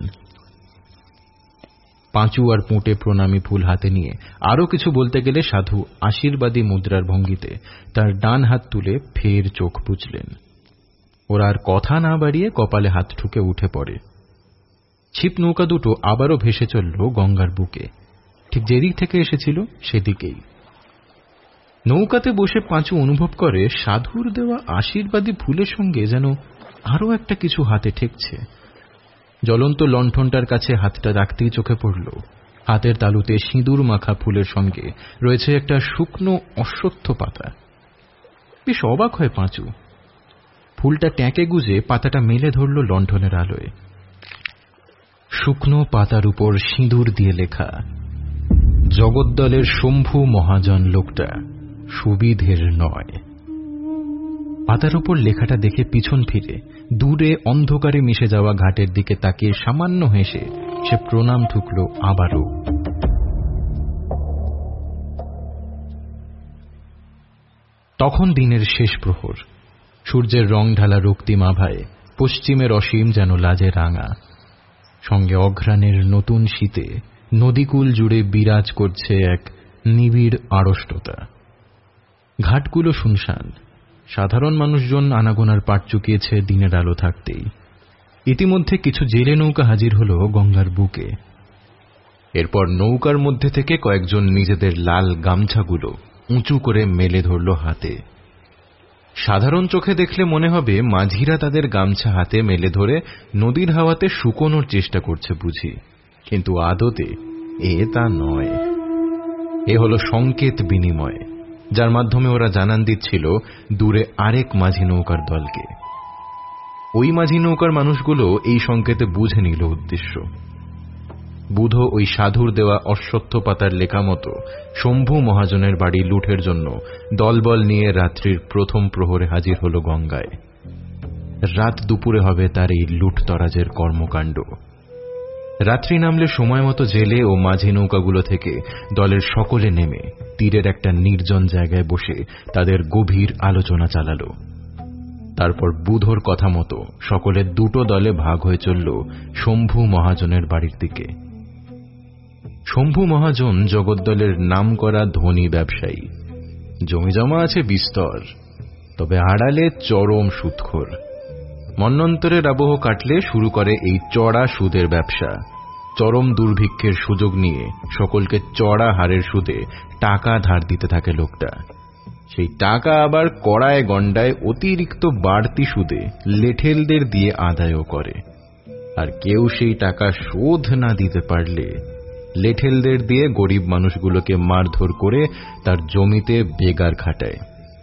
পাঁচু আর পুঁটে প্রণামী ফুল হাতে নিয়ে আরো কিছু বলতে গেলে সাধু আশীর্বাদী মুদ্রার ভঙ্গিতে তার ডান হাত তুলে ফের চোখ বুঝলেন। ওরা আর কথা না বাড়িয়ে কপালে হাত ঠুকে উঠে পড়ে। ছিপ নৌকা দুটো আবারও ভেসে চলল গঙ্গার বুকে, ঠিক যেদিক থেকে এসেছিল সেদিকেই। নৌকাতে বসে পাঁচু অনুভব করে সাধুর দেওয়া আশীর্বাদী ফুলের সঙ্গে যেন আরো একটা কিছু হাতে ঠেকছে। জ্বলন্ত লণ্ঠনটার কাছে হাতটা রাখতেই চোখে পড়ল হাতের তালুতে সিঁদুর মাখা ফুলের সঙ্গে রয়েছে একটা শুকনো অশ্বত্থ পাতা। বেশ অবাক হয় পাঁচু। ফুলটা ট্যাঁকে গুজে পাতাটা মেলে ধরল লণ্ঠনের আলোয়। শুকনো পাতার উপর সিঁদুর দিয়ে লেখা, জগদ্দলের শম্ভু মহাজন লোকটা সুবিধের নয়। পাতার উপর লেখাটা দেখে পিছন ফিরে দূরে অন্ধকারে মিশে যাওয়া ঘাটের দিকে তাকিয়ে সামান্য হেসে সে প্রণাম ঠুকল আবারও। তখন দিনের শেষ প্রহর। সূর্যের রং ঢালা রক্তিম আভায় পশ্চিমের অসীম যেন লাজে রাঙা, সঙ্গে অঘ্রাণের নতুন শীতে নদীকূল জুড়ে বিরাজ করছে এক নিবিড় আড়ষ্টতা। ঘাটগুলো শুনশান, সাধারণ মানুষজন আনাগোনার পাট চুকিয়েছে দিনের আলো থাকতেই। ইতিমধ্যে কিছু জেলে নৌকা হাজির হল গঙ্গার বুকে। এরপর নৌকার মধ্যে থেকে কয়েকজন নিজেদের লাল গামছাগুলো উঁচু করে মেলে ধরল হাতে। সাধারণ চোখে দেখলে মনে হবে মাঝিরা তাদের গামছা হাতে মেলে ধরে নদীর হাওয়াতে শুকোনোর চেষ্টা করছে বুঝি, কিন্তু আদতে তা নয়। এ হলো সংকেত বিনিময়, যার মাধ্যমে ওরা জানান দিচ্ছিল দূরে আরেক মাঝি নৌকার দলকে। ওই মাঝি নৌকার মানুষগুলো এই সংকেতে বুঝে নিল উদ্দেশ্য। বুধো ওই সাধুর দেওয়া অশ্বত্থ পাতার লেখা মতো শম্ভু মহাজনের বাড়ি লুঠের জন্য দলবল নিয়ে রাত্রির প্রথম প্রহরে হাজির হল গঙ্গায়। রাত দুপুরে হবে তার এই লুঠতরাজের কর্মকাণ্ড। রাত্রি নামলে সময় মতো জেলে ও মাঝি নৌকাগুলো থেকে দলের সকলে নেমে তীরের একটা নির্জন জায়গায় বসে তাদের গভীর আলোচনা চালাল। তারপর বুধোর কথা মতো সকলে দুটো দলে ভাগ হয়ে চলল শম্ভু মহাজনের বাড়ির দিকে। শম্ভু মহাজন জগদ্দলের নামকরা ধনী ব্যবসায়ী। জমিজমা আছে বিস্তর, তবে আড়ালে চরম সুদখোর। মন্বন্তরের আবহ কাটলে শুরু করে এই চড়া সুদের ব্যবসা। চরম দুর্ভিক্ষের সুযোগ নিয়ে সকলকে চড়া হারের সুদে টাকা ধার দিতে থাকে লোকটা। সেই টাকা আবার কড়ায় গন্ডায় অতিরিক্ত বাড়তি সুদে লেঠেলদের দিয়ে আদায়ও করে। আর কেউ সেই টাকা শোধ না দিতে পারলে লেঠেলদের দিয়ে গরিব মানুষগুলোকে মারধর করে তার জমিতে বেগার খাটায়।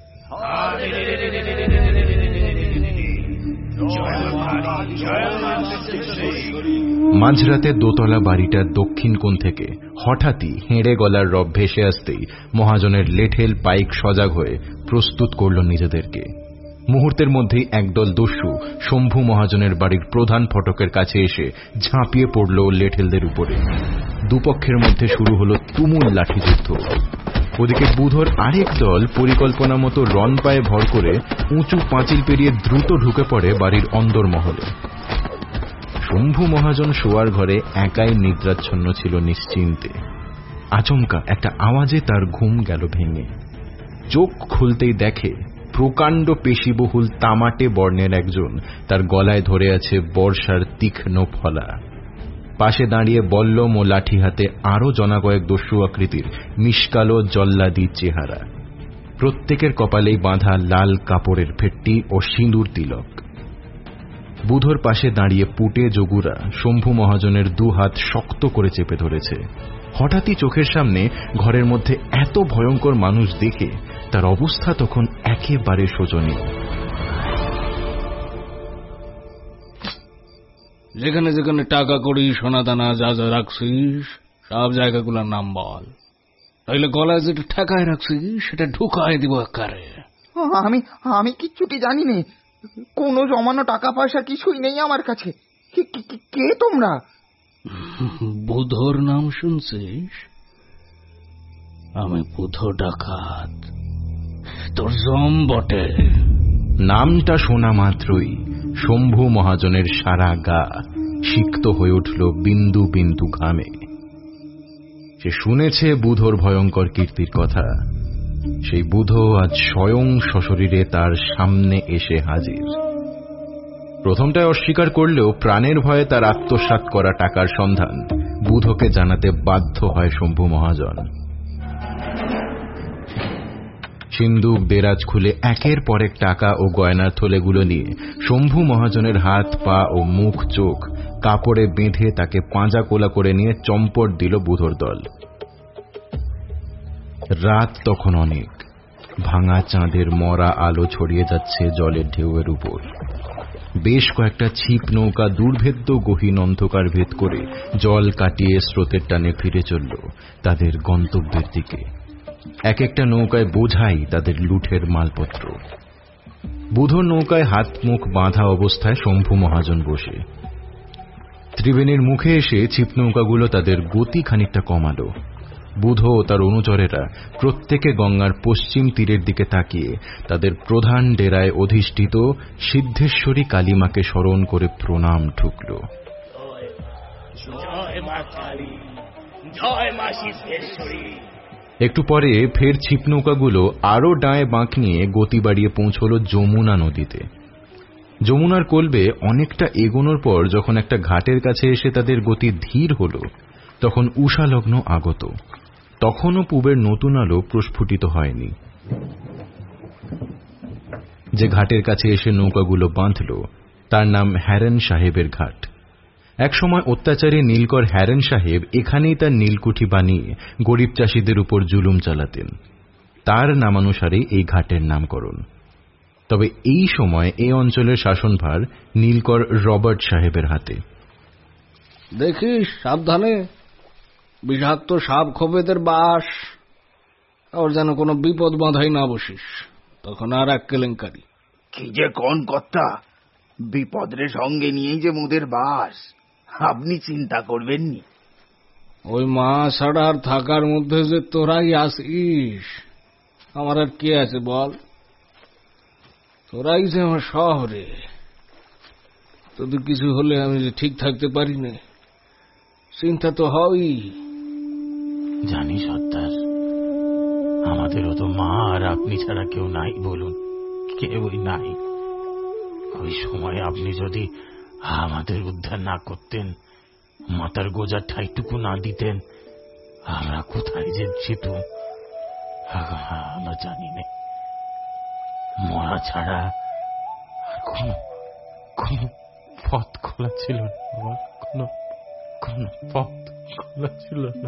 মাঝরাতে দোতলা বাড়িটার দক্ষিণ কোণ থেকে হঠাৎই হেঁড়ে গলার রব ভেসে আসতেই মহাজনের লেঠেল পাইক সজাগ হয়ে প্রস্তুত করল নিজেদেরকে। মুহূর্তের মধ্যেই একদল দস্যু শম্ভু মহাজনের বাড়ির প্রধান ফটকের কাছে এসে ঝাঁপিয়ে পড়ল লেঠেলদের উপরে। দুপক্ষের মধ্যে শুরু হল তুমুল লাঠিযুদ্ধ। ওদিকে বুধোর আরেক দল পরিকল্পনা মতো রণ পায়ে ভর করে উঁচু পাঁচিল পেরিয়ে দ্রুত ঢুকে পড়ে বাড়ির অন্দরমহলে। শম্ভু মহাজন শোয়ার ঘরে একাই নিদ্রাচ্ছন্ন ছিল নিশ্চিন্তে। আচমকা একটা আওয়াজে তার ঘুম গেল ভেঙে। চোখ খুলতেই দেখে প্রকাণ্ড পেশিবহুল তামাটে বর্ণের একজন তার গলায় ধরে আছে বর্ষার তীক্ষ্ণ ফলা। পাশে দাঁড়িয়ে বল্লম ও লাঠি হাতে আরো জনা কয়েক দস্যু আকৃতির মিশকালো জল্লাদি চেহারা। প্রত্যেকের কপালেই বাঁধা লাল কাপড়ের ফেট্টি ও সিঁদুর তিলক। বুধোর পাশে দাঁড়িয়ে পুটে যোগুরা শম্ভু মহাজনের দু হাত শক্ত করে চেপে ধরেছে। হঠাৎই চোখের সামনে ঘরের মধ্যে এত ভয়ঙ্কর মানুষ দেখে তার অবস্থা তখন একেবারে শোচনীয়। যেখানে যেখানে টাকা করি সোনা দানা যা যা রাখছিস সব জায়গাগুলোর নাম বল, তাইলে গলায় যেটা ঠেকায় রাখছিস সেটা ঢুকায় দিব একারে। আমি কিচ্ছুটি জানি নে, কোনো জমানো টাকা পয়সা কিছুই নেই আমার কাছে। কে তোমরা? বুধোর নাম শুনছিস? আমি বুধো ডাকাত, তোর জম বটে। নামটা শোনা মাত্রই শম্ভু মহাজনের সারা গা সিক্ত হয়ে উঠল বিন্দু বিন্দু ঘামে। সে শুনেছে বুধোর ভয়ঙ্কর কীর্তির কথা। সেই বুধো আজ স্বয়ং সশরীরে তার সামনে এসে হাজির। প্রথমটায় অস্বীকার করলেও প্রাণের ভয়ে তার আত্মসাৎ করা টাকার সন্ধান বুধোকে জানাতে বাধ্য হয় শম্ভু মহাজন। সিন্দুক দেরাজ খুলে একের পর এক টাকা ও গয়নার থলেগুলো নিয়ে শম্ভু মহাজনের হাত পা ও মুখ চোখ কাপড়ে বেঁধে তাকে পাঁজা কোলা করে নিয়ে চম্পট দিল বুধোর দল। রাত তখন অনেক। ভাঙা চাঁদের মরা আলো ছড়িয়ে যাচ্ছে জলের ঢেউয়ের উপর। বেশ কয়েকটা ছিপ নৌকা দুর্ভেদ্য গহীন অন্ধকার ভেদ করে জল কাটিয়ে স্রোতের টানে ফিরে চলল তাদের গন্তব্যের দিকে। এক একটা নৌকায় বোঝাই তাদের লুঠের মালপত্র। বুধোর নৌকায় হাত মুখ বাঁধা অবস্থায় শম্ভু মহাজন বসে। ত্রিবেণীর মুখে এসে ছিপ নৌকাগুলো তাদের গতি খানিকটা কমালো। বুধ ও তার অনুচরেরা প্রত্যেকে গঙ্গার পশ্চিম তীরের দিকে তাকিয়ে তাদের প্রধান ডেরায় অধিষ্ঠিত সিদ্ধেশ্বরী কালীমাকে স্মরণ করে প্রণাম ঠুকল। একটু পরে ফের ছিপনৌকাগুলো আরো ডায়ে বাঁক নিয়ে গতি বাড়িয়ে পৌঁছল যমুনা নদীতে। যমুনার কোলবে অনেকটা এগোনোর পর যখন একটা ঘাটের কাছে এসে তাদের গতি ধীর হল, তখন উষালগ্ন আগত। তখনও পূবের নতুন আলো প্রস্ফুটিত হয়নি। যে ঘাটের কাছে এসে নৌকাগুলো বাঁধল তার নাম হ্যারেন সাহেবের ঘাট। একসময় অত্যাচারী নীলকর হ্যারেন সাহেব এখানেই তার নীলকুঠি বানিয়ে গরিব চাষীদের উপর জুলুম চালাতেন। তার নামানুসারেই এই ঘাটের নামকরণ। তবে এই সময় এই অঞ্চলের শাসনভার নীলকর রবার্ট সাহেবের হাতে। দেখিস সাবধানে, বিষাক্ত সাপ খোপেদের বাস, ওর যেন কোনো বিপদ বাঁধাই না বসিস, তখন আর এক কেলেঙ্কারি। কি যে কোন কর্তা, বিপদের সঙ্গে নিয়েই যে মোদের বাস, আপনি চিন্তা করবেননি। ওই মা ছাড়া আর থাকার মধ্যে যে তোরাই আসিস, আমার আর কে আছে বল? তোরাই যে আমার শহরে, তোদের কিছু হলে আমি যে ঠিক থাকতে পারি না, চিন্তা তো হবেই। জানি সর্দার, আমাদেরও তো মা আর আপনি ছাড়া কেউ নাই, বলুন, কেউই নাই। ওই সময় আপনি যদি আমাদের উদ্ধার না করতেন, মাথার গোজার ঠাইটুকু না দিতেন, আমরা কোথায় যে যেতুম আমরা জানি না। মরা ছাড়া আর কোনো পথ খোলা ছিল না, কোনো পথ খোলা ছিল না।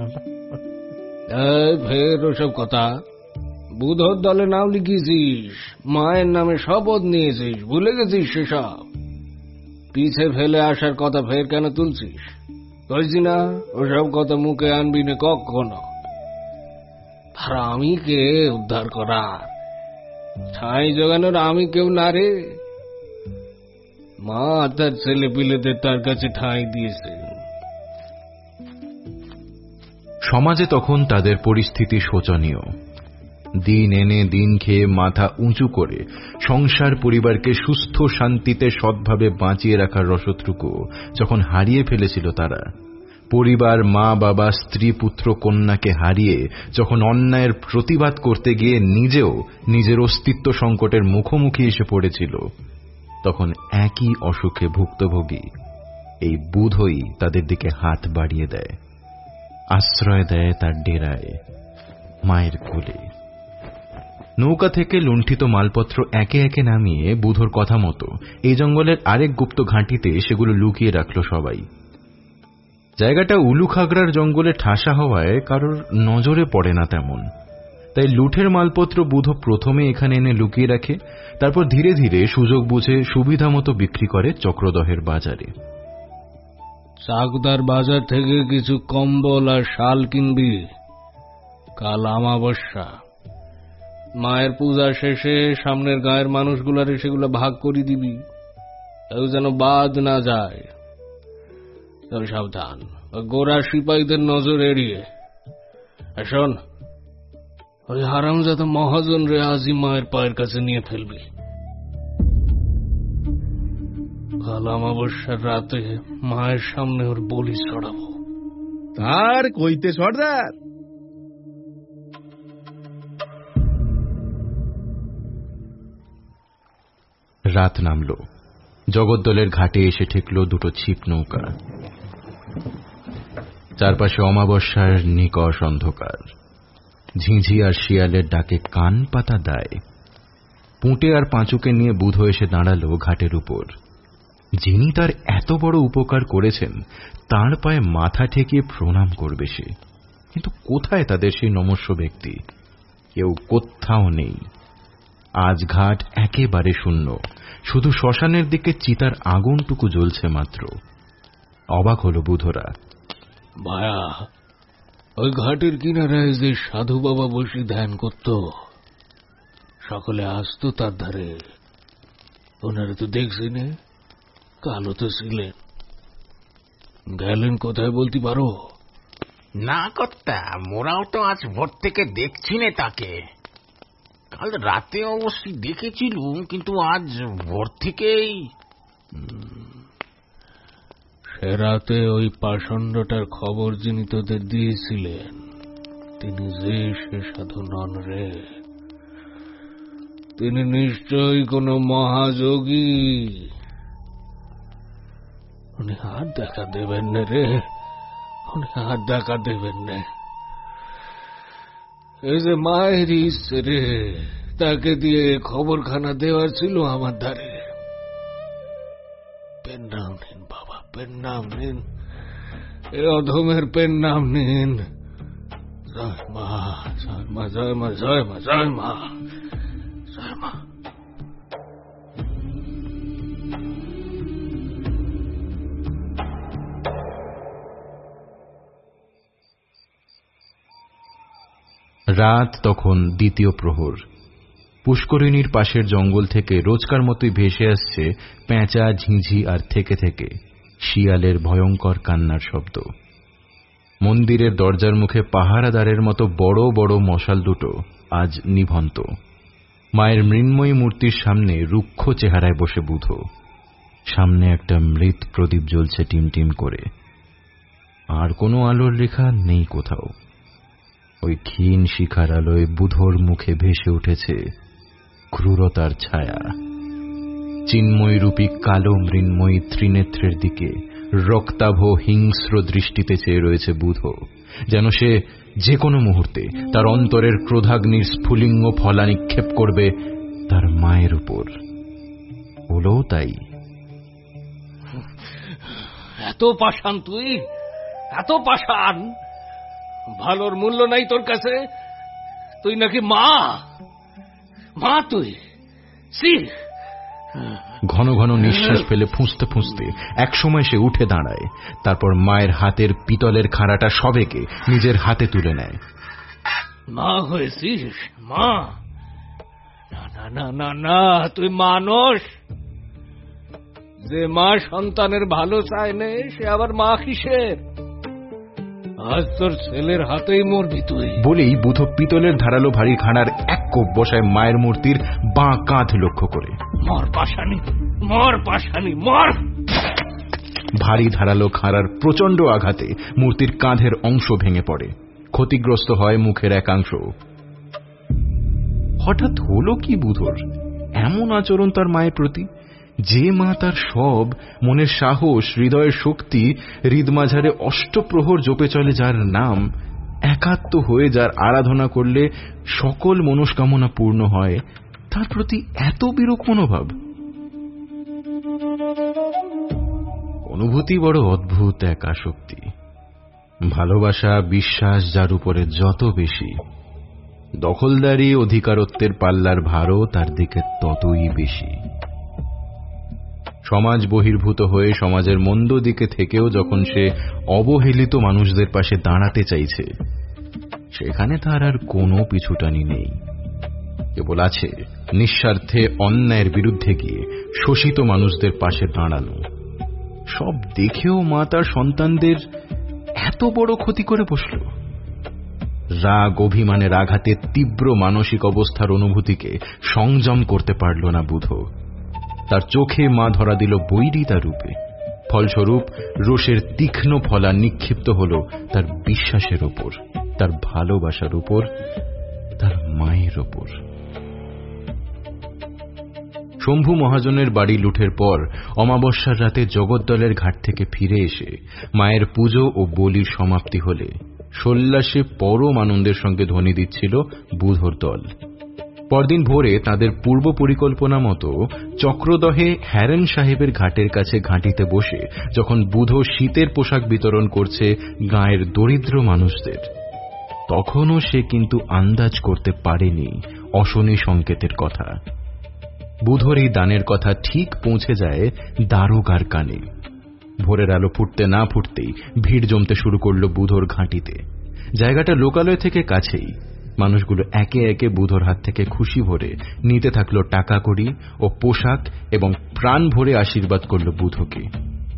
ফের ওসব কথা, বুধর দলে নাম লিখিয়েছিস, মায়ের নামে শপথ নিয়েছিস, ভুলে গেছিস সেসব? পিছে ফেলে আসার কথা ফের কেন তুলছিস? বলছি না ওসব কথা মুখে আনবি না কখনো। আর আমি কে উদ্ধার করার, ঠাঁই জোগানোর আমি কেউ না রে। মা তার ছেলে পিলেদের তার কাছে ঠাঁই দিয়েছে। সমাজে তখন তাদের পরিস্থিতি শোচনীয়। দিন এনে দিন খেয়ে মাথা উঁচু করে সংসার পরিবারকে সুস্থ শান্তিতে সৎভাবে বাঁচিয়ে রাখার রসদটুকু যখন হারিয়ে ফেলেছিল তারা, পরিবার, মা বাবা, স্ত্রী, পুত্র, কন্যাকে হারিয়ে যখন অন্যায়ের প্রতিবাদ করতে গিয়ে নিজেও নিজের অস্তিত্ব সংকটের মুখোমুখি এসে পড়েছিল, তখন একই অসুখে ভুক্তভোগী এই বুধই তাদের দিকে হাত বাড়িয়ে দেয়, আশ্রয় দেয় তার ডেরায়, মায়ের কোলে। নৌকা থেকে লুণ্ঠিত মালপত্র একে একে নামিয়ে বুধর কথা মতো এই জঙ্গলের আরেক গুপ্ত ঘাঁটিতে সেগুলো লুকিয়ে রাখল সবাই। জায়গাটা উলুখাগড়ার জঙ্গলে ঠাসা হওয়ায় কারোর নজরে পড়ে না তেমন, তাই লুঠের মালপত্র বুধ প্রথমে এখানে এনে লুকিয়ে রাখে, তারপর ধীরে ধীরে সুযোগ বুঝে সুবিধা মতো বিক্রি করে চক্রদহের বাজারে। চাকদার বাজার থেকে কিছু কম্বল আর শাল কিনবি, কাল অমাবস্যা। মায়ের পূজা শেষে সামনের গায়ের মানুষগুলারে সেগুলো ভাগ করে দিবি, কেউ যেন বাদ না যায়। তবে সাবধান, গোরা সিপাহীদের নজর এড়িয়ে। শোন, ওই হারামজাদা মহাজন রে আজই মায়ের পায়ের কাছে নিয়ে ফেলবি। কাল অমাবস্যার রাতে মায়ের সামনে ওর বলি চড়াবো। তার কইতে সর্দার। রাত নামল। জগদ্দলের ঘাটে এসে ঠেকল দুটো ছিপ নৌকা। চারপাশে অমাবস্যার নিকষ অন্ধকার। ঝিঁঝি আর শিয়ালের ডাকে কান পাতা দায়। পুঁটে আর পাঁচুকে নিয়ে বুধ এসে দাঁড়াল ঘাটের উপর। যিনি তার এত বড় উপকার করেছেন তার পায়ে মাথা ঠেকিয়ে প্রণাম করবে সে, কিন্তু কোথায় তাদের সেই নমস্য ব্যক্তি? কেউ কোথাও নেই। আজ ঘাট একেবারে শূন্য, শুধু শ্মশানের দিকে চিতার আগুনটুকু জ্বলছে মাত্র। অবাক হল বুধরা। ভায়া, ওই ঘাটের কিনারায় যে সাধু বাবা বসে ধ্যান করত, সকলে আসতো তার ধারে, ওনারা তো দেখছি না, কালো তো ছিলেন, গেলেন কোথায় বলতে পারো? না কর্তা, মোরাও তো আজ ভোর থেকে দেখছি না তাকে। কাল রাতে অবশ্যই দেখেছিলুম, কিন্তু আজ ভোর থেকেই। সে রাতে ওই পাষণ্ডটার খবর যিনি তোদের দিয়েছিলেন, তিনি যে সে সাধু নন রে। তিনি নিশ্চয়ই কোন মহাযোগী। উনি হাত দেখা দেবেন না রে, উনি হাত দেখা দেবেন না। এই যে মায়ের ইচ্ছে রে, তাকে দিয়ে খবরখানা দেওয়ার ছিল আমার ধারে। পেন নাম নিন বাবা, পেন নাম নিন, এ অধমের পেন নাম নিন। জয় মা, জয় মা, জয় মা, জয় মা, জয় মা, জয় মা। রাত তখন দ্বিতীয় প্রহর। পুষ্করিণীর পাশের জঙ্গল থেকে রোজকার মতোই ভেসে আসছে পেঁচা, ঝিঁঝি আর থেকে থেকে শিয়ালের ভয়ঙ্কর কান্নার শব্দ। মন্দিরের দরজার মুখে পাহারাদারের মতো বড় বড় মশাল দুটো আজ নিভন্ত। মায়ের মৃন্ময়ী মূর্তির সামনে রুক্ষ চেহারায় বসে বুধ। সামনে একটা মৃত প্রদীপ জ্বলছে টিমটিম করে। আর কোনো আলোর রেখা নেই কোথাও। ওই ক্ষীণ শিখার আলোয় বুধর মুখে ভেসে উঠেছে ক্রূরতার ছায়া। চিন্ময় রূপী কালো মৃন্ময়ী ত্রিনেত্রের দিকে রক্তাভ হিংস্র দৃষ্টিতে চেয়ে রয়েছে বুধ, যেন সে যে কোনো মুহূর্তে তার অন্তরের ক্রোধাগ্নির স্ফুলিঙ্গ ফলা নিক্ষেপ করবে তার মায়ের উপর। হলো তাই। এত পাষাণ তুই, এত পাষাণ! ভালোর মূল্য নাই তোর কাছে? তুই নাকি মা? মা তুই? ঘন ঘন নিঃশ্বাস ফেলে ফুঁসতে ফুঁসতে একসময় সে উঠে দাঁড়ায়। তারপর মায়ের হাতের পিতলের খাঁড়াটা সবেকে নিজের হাতে তুলে নেয়। মা হয়েছিস? মা? না না না না না, তুই মানুষ। যে মা সন্তানের ভালো চায় না, সে আবার মা কিসের? আজ তোর ছেলের হাতেই মরবি তুই। বলেই বুধ পিতলের ধারালো ভারী খাঁড়ার এক কোপ বসায় মায়ের মূর্তির বাঁ কাঁধ লক্ষ্য করে। মর পাষাণী, মর পাষাণী, মর! ভারী ধারালো খাঁড়ার প্রচন্ড আঘাতে মূর্তির কাঁধের অংশ ভেঙে পড়ে। ক্ষতিগ্রস্ত হয় মুখের একাংশ। হঠাৎ হলো কি বুধর? এমন আচরণ তার মায়ের প্রতি? যে মা তার সব, মনের সাহস, হৃদয়ের শক্তি, হৃদমাঝারে অষ্টপ্রহর জপে চলে যার নাম, একাত্ম হয়ে যার আরাধনা করলে সকল মনস্কামনা পূর্ণ হয়, তার প্রতি এত বিরূপ মনোভাব। অনুভূতি বড় অদ্ভুত এক আসক্তি। ভালোবাসা, বিশ্বাস যার উপরে যত বেশি, দখলদারি, অধিকারত্বের পাল্লার ভারও তার দিকে ততই বেশি। সমাজ বহির্ভূত হয়ে সমাজের মন্দ দিকে থেকেও যখন সে অবহেলিত মানুষদের পাশে দাঁড়াতে চাইছে, সেখানে তার আর কোনো পিছুটানি নেই। কেবল আছে নিঃস্বার্থে অন্যায়ের বিরুদ্ধে গিয়ে শোষিত মানুষদের পাশে দাঁড়ানো। সব দেখেও মা তার সন্তানদের এত বড় ক্ষতি করে বসল। রাগ, অভিমানের আঘাতে তীব্র মানসিক অবস্থার অনুভূতিকে সংযম করতে পারল না বুধ। তার চোখে মা ধরা দিল বৈরিতা রূপে। ফলস্বরূপ রোষের তীক্ষ্ণ ফলা নিক্ষিপ্ত হল তার বিশ্বাসের ওপর, তার ভালোবাসার উপর, তার মায়ের ওপর। শম্ভু মহাজনের বাড়ি লুঠের পর অমাবস্যার রাতে জগদ্দলের ঘাট থেকে ফিরে এসে মায়ের পুজো ও বলির সমাপ্তি হলে সোল্লাসে পরম আনন্দের সঙ্গে ধ্বনি দিচ্ছিল বুধর দল। পরদিন ভোরে তাদের পূর্ব পরিকল্পনা মতো চক্রদহে হ্যারেন সাহেবের ঘাটের কাছে ঘাঁটিতে বসে যখন বুধ শীতের পোশাক বিতরণ করছে গাঁয়ের দরিদ্র মানুষদের, তখনও সে কিন্তু আন্দাজ করতে পারেনি অশনি সংকেতের কথা। বুধর এই দানের কথা ঠিক পৌঁছে যায় দারোগার কানে। ভোরের আলো ফুটতে না ফুটতেই ভিড় জমতে শুরু করল বুধর ঘাঁটিতে। জায়গাটা লোকালয় থেকে কাছেই। মানুষগুলো একে একে বুধর হাত থেকে খুশি ভরে নিতে থাকলো টাকা কড়ি ও পোশাক এবং প্রাণ ভরে আশীর্বাদ করল বুধকে।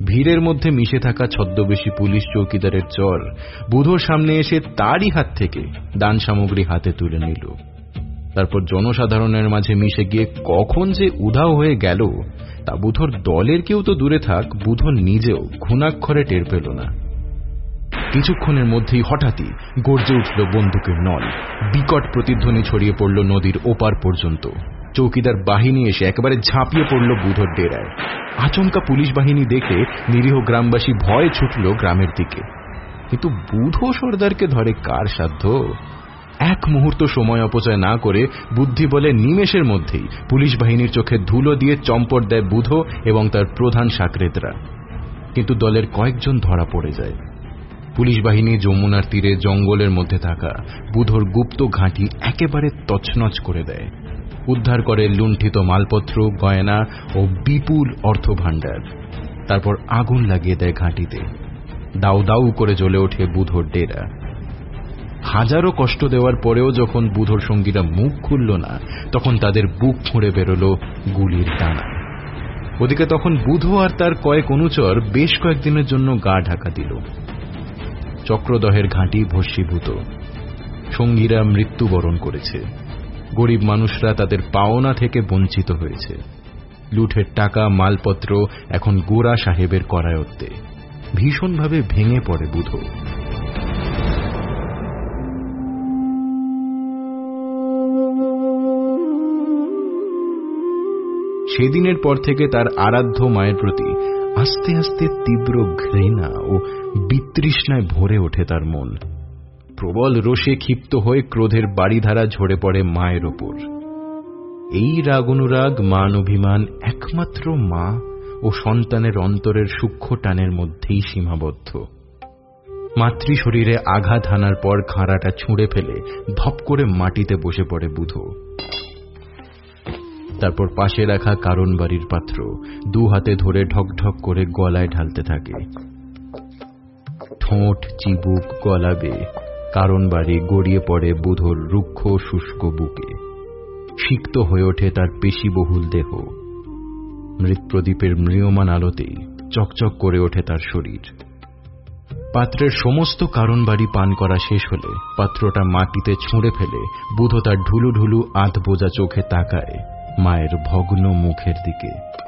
ভিড়ের মধ্যে মিশে থাকা ছদ্মবেশী পুলিশ চৌকিদারের চর বুধোর সামনে এসে তারই হাত থেকে দান সামগ্রী হাতে তুলে নিল। তারপর জনসাধারণের মাঝে মিশে গিয়ে কখন যে উধাও হয়ে গেল তা বুধোর দলের কেউ তো দূরে থাক, বুধো নিজেও ঘুণাক্ষরে টের পেল না। কিছুক্ষণের মধ্যেই হঠাৎই গর্জে উঠল বন্দুকের নল। বিকট প্রতিধ্বনি ছড়িয়ে পড়ল নদীর ওপার পর্যন্ত। চৌকিদার বাহিনী এসে একেবারে ঝাঁপিয়ে পড়ল বুধোর ডেরায়। আচমকা পুলিশ বাহিনী দেখে নিরীহ গ্রামবাসী ভয়ে ছুটল গ্রামের দিকে। কিন্তু বুধো সর্দারকে ধরে কার সাধ্য? এক মুহূর্ত সময় অপচয় না করে বুদ্ধি বলে নিমেষের মধ্যেই পুলিশ বাহিনীর চোখে ধুলো দিয়ে চম্পট দেয় বুধো এবং তার প্রধান সাকরেতরা। কিন্তু দলের কয়েকজন ধরা পড়ে যায়। পুলিশ বাহিনী যমুনার তীরে জঙ্গলের মধ্যে থাকা বুধোর গুপ্ত ঘাঁটি একেবারে তছনছ করে দেয়। উদ্ধার করে লুণ্ঠিত মালপত্র, গয়না ও বিপুল অর্থভাণ্ডার। তারপর আগুন লাগিয়ে দেয় ঘাঁটিতে। দাউ দাউ করে জ্বলে ওঠে বুধোর ডেরা। হাজারো কষ্ট দেওয়ার পরেও যখন বুধোর সঙ্গীরা মুখ খুলল না, তখন তাদের বুক ফুঁড়ে বেরোল গুলির দানা। ওদিকে তখন বুধো আর তার কয়েক অনুচর বেশ কয়েকদিনের জন্য গা ঢাকা দিল। চক্রদহের ঘাঁটি ভস্মীভূত, সঙ্গীরা মৃত্যুবরণ করেছে, গরিব মানুষরা তাদের পাওনা থেকে বঞ্চিত হয়েছে। লুঠের টাকা মালপত্র এখন গোরা সাহেবের করায়ত্তে। ভীষণভাবে ভেঙে পড়ে বুধো। সেদিনের পর থেকে তার আরাধ্য মায়ের প্রতি আস্তে আস্তে তীব্র ঘৃণা ও বিতৃষ্ণায় ভরে ওঠে তার মন। প্রবল রোষে ক্ষিপ্ত হয়ে ক্রোধের বাড়িধারা ঝরে পড়ে মায়ের ওপর। এই রাগ অনুরাগ, মান অভিমান একমাত্র মা ও সন্তানের অন্তরের সূক্ষ্ম টানের মধ্যেই সীমাবদ্ধ। মাতৃ শরীরে আঘাত হানার পর খাঁড়াটা ছুঁড়ে ফেলে ধপ করে মাটিতে বসে পড়ে বুধো। তারপর পাশে রাখা কারণ বাড়ির পাত্র দু হাতে ধরে ঢকঢক করে গলায় ঢালতে থাকে। ঠোঁট, চিবুক, গলা বেয়ে কারণ বাড়ি গড়িয়ে পড়ে বুধোর রুক্ষ শুষ্ক বুকে। সিক্ত হয়ে ওঠে তার পেশিবহুল দেহ। মৃৎপ্রদীপের ম্রিয়মান আলোতেই চকচক করে ওঠে তার শরীর। পাত্রের সমস্ত কারণ বাড়ি পান করা শেষ হলে পাত্রটা মাটিতে ছুঁড়ে ফেলে বুধো তার ঢুলু ঢুলু আধ বোঝা চোখে তাকায় মায়ের ভগ্ন মুখের দিকে।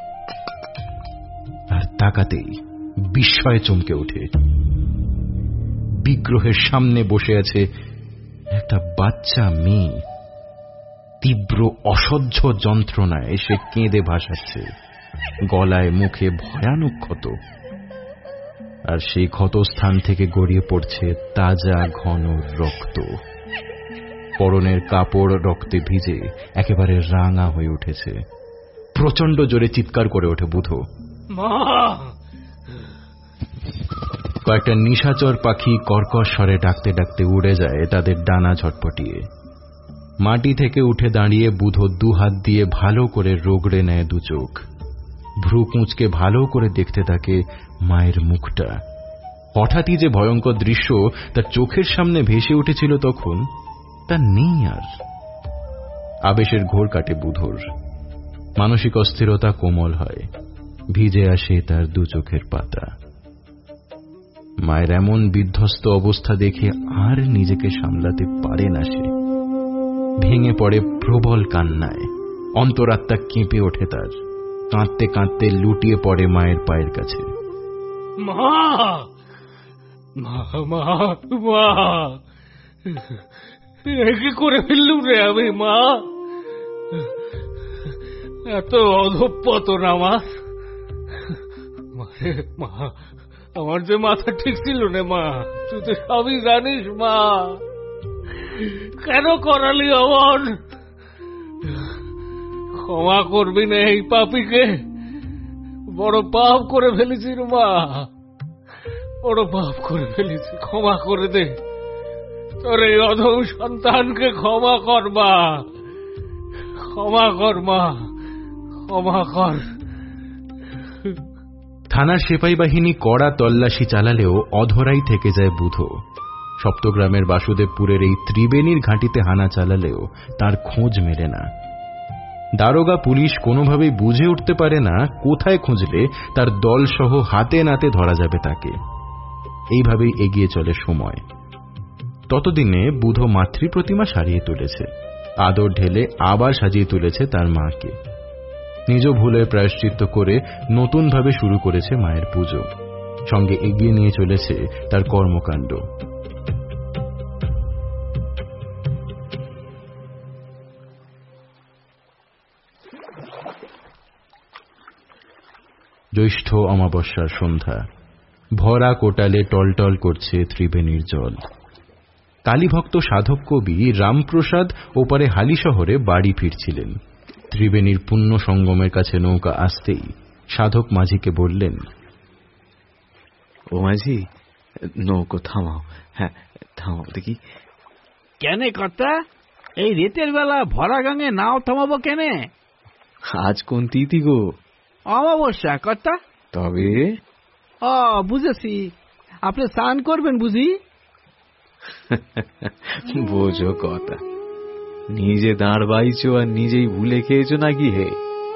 আর তাকাতেই বিস্ময়ে চমকে ওঠে। বিগ্রহের সামনে বসে আছে একটা বাচ্চা মেয়ে। তীব্র অসহ্য যন্ত্রণায় সে কেঁদে ভাসাচ্ছে। গলায় মুখে ভয়ানক ক্ষত, আর সেই ক্ষতস্থান থেকে গড়িয়ে পড়ছে তাজা ঘন রক্ত। পরনের কাপড় রক্তে ভিজে একেবারে রাঙা হয়ে উঠেছে। প্রচন্ড জোরে চিৎকার করে ওঠে বুধো। কয়েকটা নিশাচর পাখি কর্কশ স্বরে ডাকতে ডাকতে উড়ে যায় তাদের ডানা ঝটপটিয়ে। মাটি থেকে উঠে দাঁড়িয়ে বুধো দু হাত দিয়ে ভালো করে রগড়ে নেয় দু চোখ। ভ্রু কুঁচকে ভালো করে দেখতে থাকে মায়ের মুখটা। হঠাৎই যে ভয়ঙ্কর দৃশ্য তার চোখের সামনে ভেসে উঠেছিল তখন তা নেই আর। আবেশের ঘোর কাটে বুধোর। মানসিক অস্থিরতা কোমল হয়, ভিজে আসে তার দু চোখের পাতা। মায়ের এমন বিধ্বস্ত অবস্থা দেখে আর নিজেকে সামলাতে পারে না সে। ভেঙে পড়ে প্রবল কান্নায়। অন্তরাত্মা কেঁপে ওঠে তার। কাঁদতে কাঁদতে লুটিয়ে পড়ে মায়ের পায়ের কাছে। মা, মা, মা, মা, কি করে ফেললুম রে আমি? মা, এত অধঃপতন আমার। মা, আমার যে মাথা ঠিক ছিল না মা, তুই তো সবই জানিস মা। কেন করালি অমন? ক্ষমা করবি না এই পাপীকে? বড় পাপ করে ফেলেছি মা, বড় পাপ করে ফেলেছি। ক্ষমা করে দে। তোর এই অধম সন্তানকে ক্ষমা কর মা, ক্ষমা কর মা, ক্ষমা কর। থানার সেপাই বাহিনী কড়া তল্লাশি চালালেও অধরাই থেকে যায় বুধো। সপ্তগ্রামের বাসুদেবপুরের এই ত্রিবেণীর ঘাঁটিতে হানা চালালেও তার খোঁজ মেলে না। দারোগা পুলিশ কোনোভাবেই বুঝে উঠতে পারে না কোথায় খুঁজলে তার দলসহ হাতে নাতে ধরা যাবে তাকে। এইভাবেই এগিয়ে চলে সময়। ততদিনে বুধ মাতৃ প্রতিমা সারিয়ে তুলেছে, আদর ঢেলে আবার সাজিয়ে তুলেছে তার মাকে। নিজ ভুলের প্রায়শ্চিত্ত করে নতুনভাবে শুরু করেছে মায়ের পুজো, সঙ্গে এগিয়ে নিয়ে চলেছে তার কর্মকাণ্ড। জ্যৈষ্ঠ অমাবস্যার সন্ধ্যা, ভরা কোটালে টলটল করছে ত্রিবেণীর জল। কালীভক্ত সাধক কবি রামপ্রসাদ ওপারে হালি শহরে বাড়ি ফিরছিলেন। ত্রিবেণীর পুণ্য সঙ্গমের কাছে নৌকা আসতেই সাধক মাঝিকে বললেন, ও মাঝি, নৌকো থামাও। হ্যাঁ থামাও দেখি। কেনে কর্তা, এই রেতের বেলা ভরা গাঙে নাও থামাবো কেনে? আজ কোন তিথি গো? অমাবস্যা কর্তা। তবে বুঝেছি, আপনি স্নান করবেন বুঝি? বোঝো কথা, নিজে দাঁড় বাইছো আর নিজেই ভুলে খেয়েছো নাকি হে?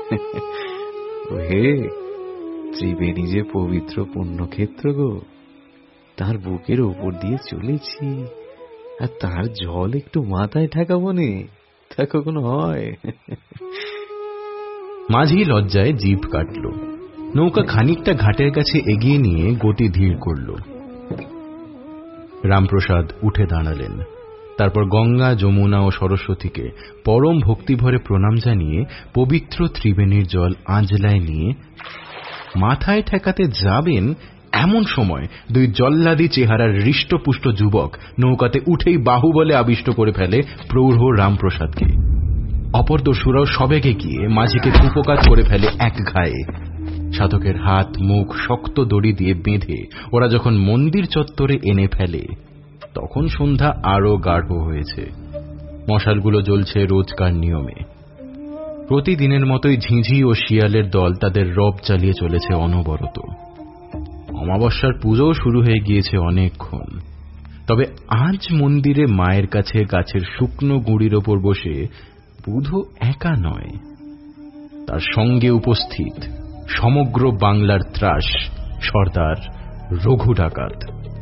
হে, ত্রিবেণী যে পবিত্র পুণ্যক্ষেত্র গো, তার বুকের ওপর দিয়ে চলেছি, আর তার জল একটু মাথায় ঠেকাবো নে, তা কখনো হয়? মাঝি লজ্জায় জিভ কাটল। নৌকা খানিকটা ঘাটের কাছে এগিয়ে নিয়ে গতি ধীর করল। রামপ্রসাদ উঠে দাঁড়ালেন। তারপর গঙ্গা, যমুনা ও সরস্বতীকে পরম ভক্তিভরে প্রণাম জানিয়ে পবিত্র ত্রিবেণীর জল আঁজলায় নিয়ে মাথায় ঠেকাতে যাবেন, এমন সময় দুই জল্লাদি চেহারার হৃষ্টপুষ্ট যুবক নৌকাতে উঠেই বাহুবলে আবিষ্ট করে ফেলে প্রৌঢ় রামপ্রসাদকে। অপর দস্যুরাও সবেগে গিয়ে মাঝিকে কুপকাত করে ফেলে এক ঘায়ে। সাধকের হাত মুখ শক্ত দড়ি দিয়ে বেঁধে ওরা যখন মন্দির চত্বরে এনে ফেলে, তখন সন্ধ্যা আরো গাঢ় হয়েছে। মশালগুলো জ্বলছে রোজকার নিয়মে। প্রতিদিনের মতোই ঝিঁঝি ও শিয়ালের দল তাদের রব চালিয়ে চলেছে অনবরত। অমাবস্যার পুজোও শুরু হয়ে গিয়েছে অনেকক্ষণ। তবে আজ মন্দিরে মায়ের কাছে গাছের শুকনো গুঁড়ির ওপর বসে বুধ একা নয়, তার সঙ্গে উপস্থিত সমগ্র বাংলার ত্রাস সর্দার রঘু ডাকাত,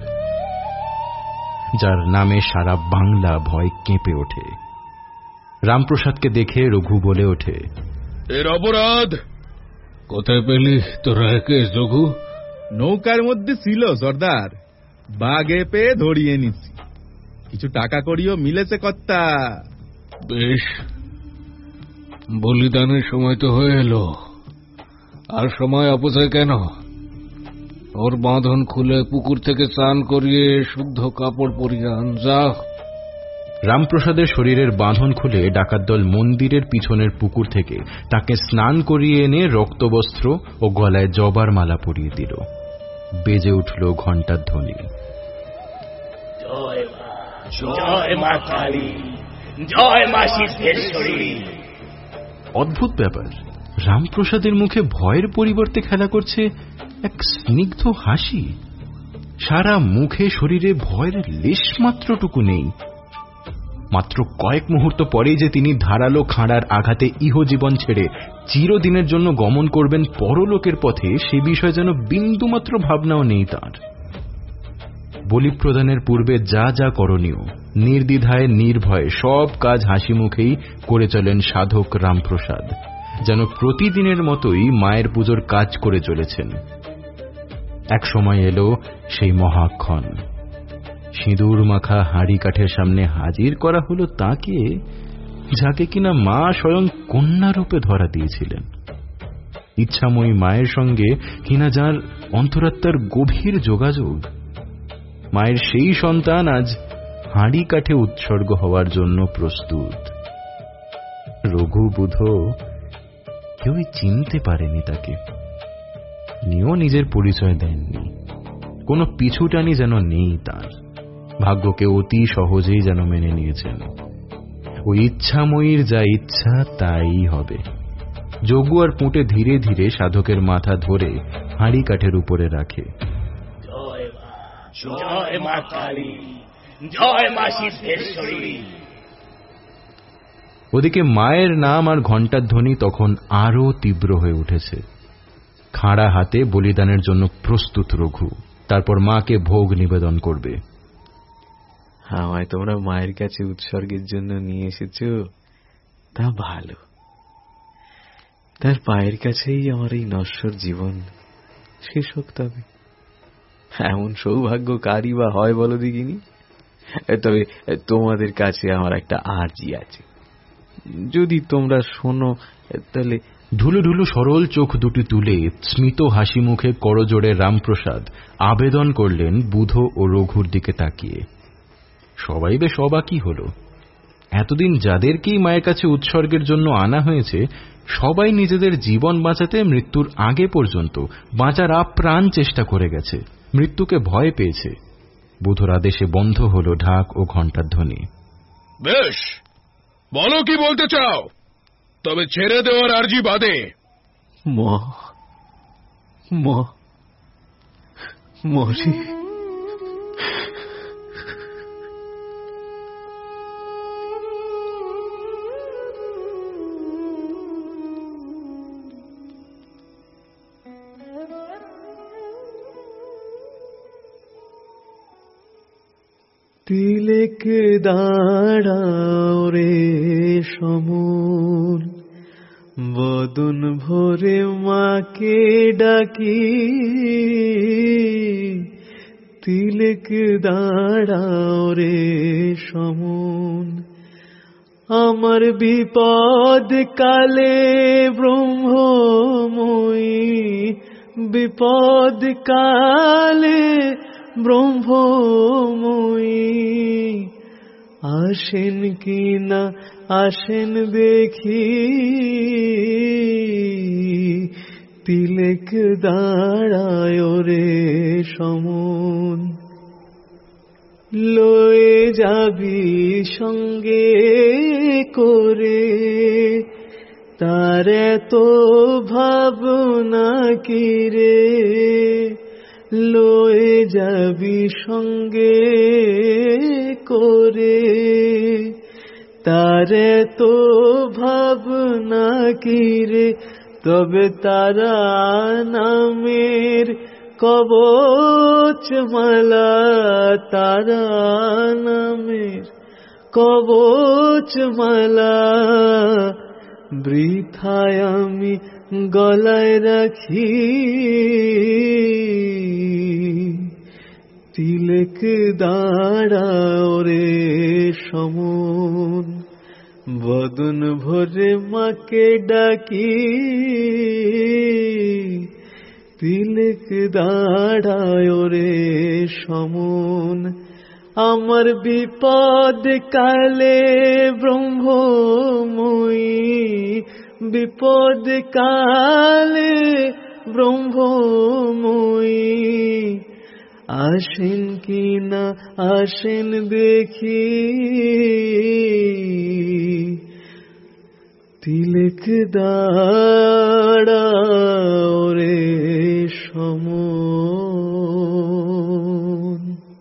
যার নামে সারা বাংলা ভয় কেঁপে ওঠে। রামপ্রসাদকে দেখে রঘু বলে ওঠে, এর অপরাধ কোথায় পেলি তোরা একে রঘু? নৌকার মধ্যে ছিল সর্দার, বাগে পেয়ে ধরিয়ে নিছি। কিছু টাকা করিও মিলেছে কর্তা। বেশ, বলিদানের সময় তো হয়ে এলো, আর সময় অপচয় কেন? ওর বাঁধন খুলে পুকুর থেকে স্নান করিয়ে শুদ্ধ কাপড় পরিয়ে আন, যা। রামপ্রসাদের শরীরের বাঁধন খুলে ডাকাত দল মন্দিরের পিছনের পুকুর থেকে তাকে স্নান করিয়ে এনে রক্তবস্ত্র ও গলায় জবার মালা পরিয়ে দিল। বেজে উঠল ঘণ্টার ধ্বনি। জয় মা কালী, জয় মা সিদ্ধেশ্বরী। অদ্ভুত ব্যাপার, রামপ্রসাদের মুখে ভয়ের পরিবর্তে খেলা করছে এক স্নিগ্ধ হাসি। সারা মুখে শরীরে ভয়ের লেশমাত্রটুকু নেই। মাত্র কয়েক মুহূর্ত পরেই যে তিনি ধারালো খাঁড়ার আঘাতে ইহজীবন ছেড়ে চিরদিনের জন্য গমন করবেন পরলোকের পথে, সে বিষয়ে যেন বিন্দুমাত্র ভাবনাও নেই তাঁর। বলি প্রদানের পূর্বে যা যা করণীয়, নির্দ্বিধায় নির্ভয়ে সব কাজ হাসি মুখেই করে চলেন সাধক রামপ্রসাদ, যেন প্রতিদিনের মতোই মায়ের পুজোর কাজ করে চলেছেন। এক সময় এলো সেই মহাক্ষণ। সিঁদুর মাখা হাঁড়ি কাঠের সামনে হাজির করা হলো তাকে, যাকে কিনা মা স্বয়ং কন্যারূপে ধরা দিয়েছিলেন। ইচ্ছাময়ী মায়ের সঙ্গে কিনা যার অন্তরাত্মার গভীর যোগাযোগ, মায়ের সেই সন্তান আজ হাঁড়ি কাঠে উৎসর্গ হওয়ার জন্য প্রস্তুত। রঘু বুধ কেউই চিনতে পারেনি তাকে, নিও নিজের পরিচয় দেননি। কোনো পিছুটানি যেন নেই তার, ভাগ্যকে অতি সহজেই যেন মেনে নিয়েছেন। ওই ইচ্ছাময়ীর যা ইচ্ছা তাই হবে। যোগু আর পুঁটে ধীরে ধীরে সাধকের মাথা ধরে হাঁড়ি কাঠের উপরে রাখে। জয় মা কালী, জয় মা সিদ্ধেশ্বরী। ওদিকে মায়ের নাম আর ঘণ্টার ধ্বনি তখন আরো তীব্র হয়ে উঠেছে। খাঁড়া হাতে বলিদানের জন্য প্রস্তুত রঘু। তারপর মাকে ভোগ নিবেদন করবে। আমায় তোমরা মায়ের কাছে উৎসর্গের জন্য নিয়ে এসেছ, তা ভালো। তার পায়ের কাছেই আমার এই নশ্বর জীবন শেষ হোক। তবে এমন সৌভাগ্য কারই বা হয় বলো দেখিনি। তবে তোমাদের কাছে আমার একটা আর্জি আছে, যদি তোমরা শোনো তাহলে। ঢুলু ঢুলু সরল চোখ দুটি তুলে স্মিত হাসি মুখে করজোড়ে রামপ্রসাদ আবেদন করলেন বুধো ও রঘুর দিকে তাকিয়ে। সবাই বেশ অবাকই হল। এতদিন যাদেরকেই মায়ের কাছে উৎসর্গের জন্য আনা হয়েছে, সবাই নিজেদের জীবন বাঁচাতে মৃত্যুর আগে পর্যন্ত বাঁচার আপ্রাণ চেষ্টা করে গেছে, মৃত্যুকে ভয় পেয়েছে। বুধোর আদেশে বন্ধ হল ঢাক ও ঘণ্টার ধ্বনি। বেশ, বলো কি বলতে চাও, তবে ছেড়ে দেওয়ার আর্জি বাদে। মরি। তিলেক দাঁড়াও রে সমুল, বদন ভরে মাকে ডাকি। তিলেক দাঁড়াও রে সমুল, আমার বিপদ কালে ব্রহ্মময়ী, বিপদ কালে ব্রহ্মময়ী। আসেন কি না আসেন দেখি, তিলেক দাঁড়ায় রে সমুন। লয়ে যাবি সঙ্গে করে, তার এত ভাবনা কি রে। লয়ে যাবি সঙ্গে করে, তার এত ভাবনা কি রে। তবে তারা নামের কবচ মালা, তারা নামের কবচ মালা, বৃথায় আমি গলায় রাখি। তিলেক দাঁড়াও রে সমুন, বদন ভরে মাকে ডাকি। তিলেক দাঁড়ায় রে সমুন, আমার বিপদ কালে ব্রহ্মময়ী, বিপদ কালে ব্রহ্মময়ী। আসেন কি না আসেন দেখি, তিলেক দাঁড়াও রে সমুন।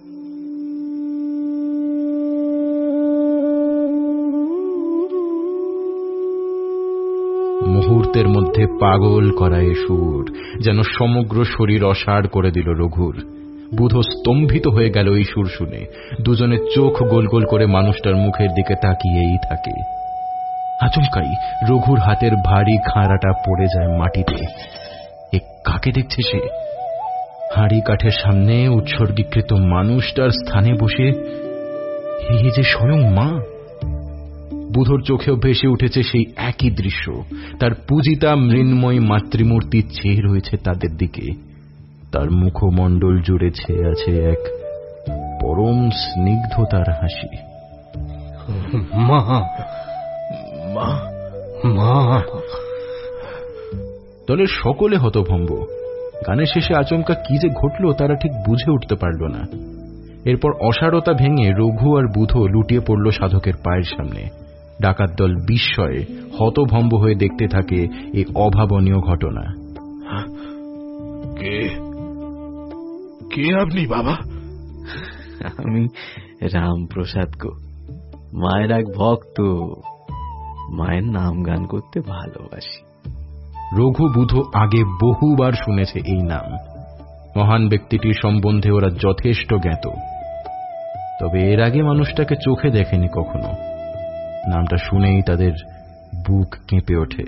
মুহূর্তের মধ্যে পাগল করা এ সুর যেন সমগ্র শরীর অসাড় করে দিল রঘুর। বুধো স্তম্ভিত হয়ে গেল এই সুর শুনে। দুজনের চোখ গোল গোল করে মানুষটার মুখের দিকে তাকিয়েই থাকে। আচমকাই রঘুর হাতের ভারী খাঁড়াটা পড়ে যায় মাটিতে। এ কাকে দেখছে সে? হাঁড়ি কাঠের সামনে উৎসর্গীকৃত মানুষটার স্থানে বসে এই যে স্বয়ং মা। বুধোর চোখেও ভেসে উঠেছে সেই একই দৃশ্য। তার পূজিতা মৃন্ময়ী মাতৃমূর্তি চেয়ে রয়েছে তাদের দিকে। তার মুখমণ্ডল জুড়ে ছেয়ে আছে এক পরম স্নিগ্ধতার হাসি। মা, মা, মা। দলের সকলে হতভম্ব। গানের শেষে আচমকা কি যে ঘটল তারা ঠিক বুঝে উঠতে পারল না। এরপর অসারতা ভেঙে রঘু আর বুধো লুটিয়ে পড়ল সাধকের পায়ের সামনে। ডাকাত দল বিস্ময়ে হতভম্ব হয়ে দেখতে থাকে এই অভাবনীয় ঘটনা। কে আপনি বাবা? আমি রামপ্রসাদ গো, মায়ের এক ভক্ত। মায়ের নাম গান করতে ভালোবাসি। রঘু বুধো আগে বহুবার শুনেছে এই নাম। মহান ব্যক্তিটির সম্বন্ধে ওরা যথেষ্ট জ্ঞাত, তবে এর আগে মানুষটাকে চোখে দেখেনি কখনো। নামটা শুনেই তাদের বুক কেঁপে ওঠে।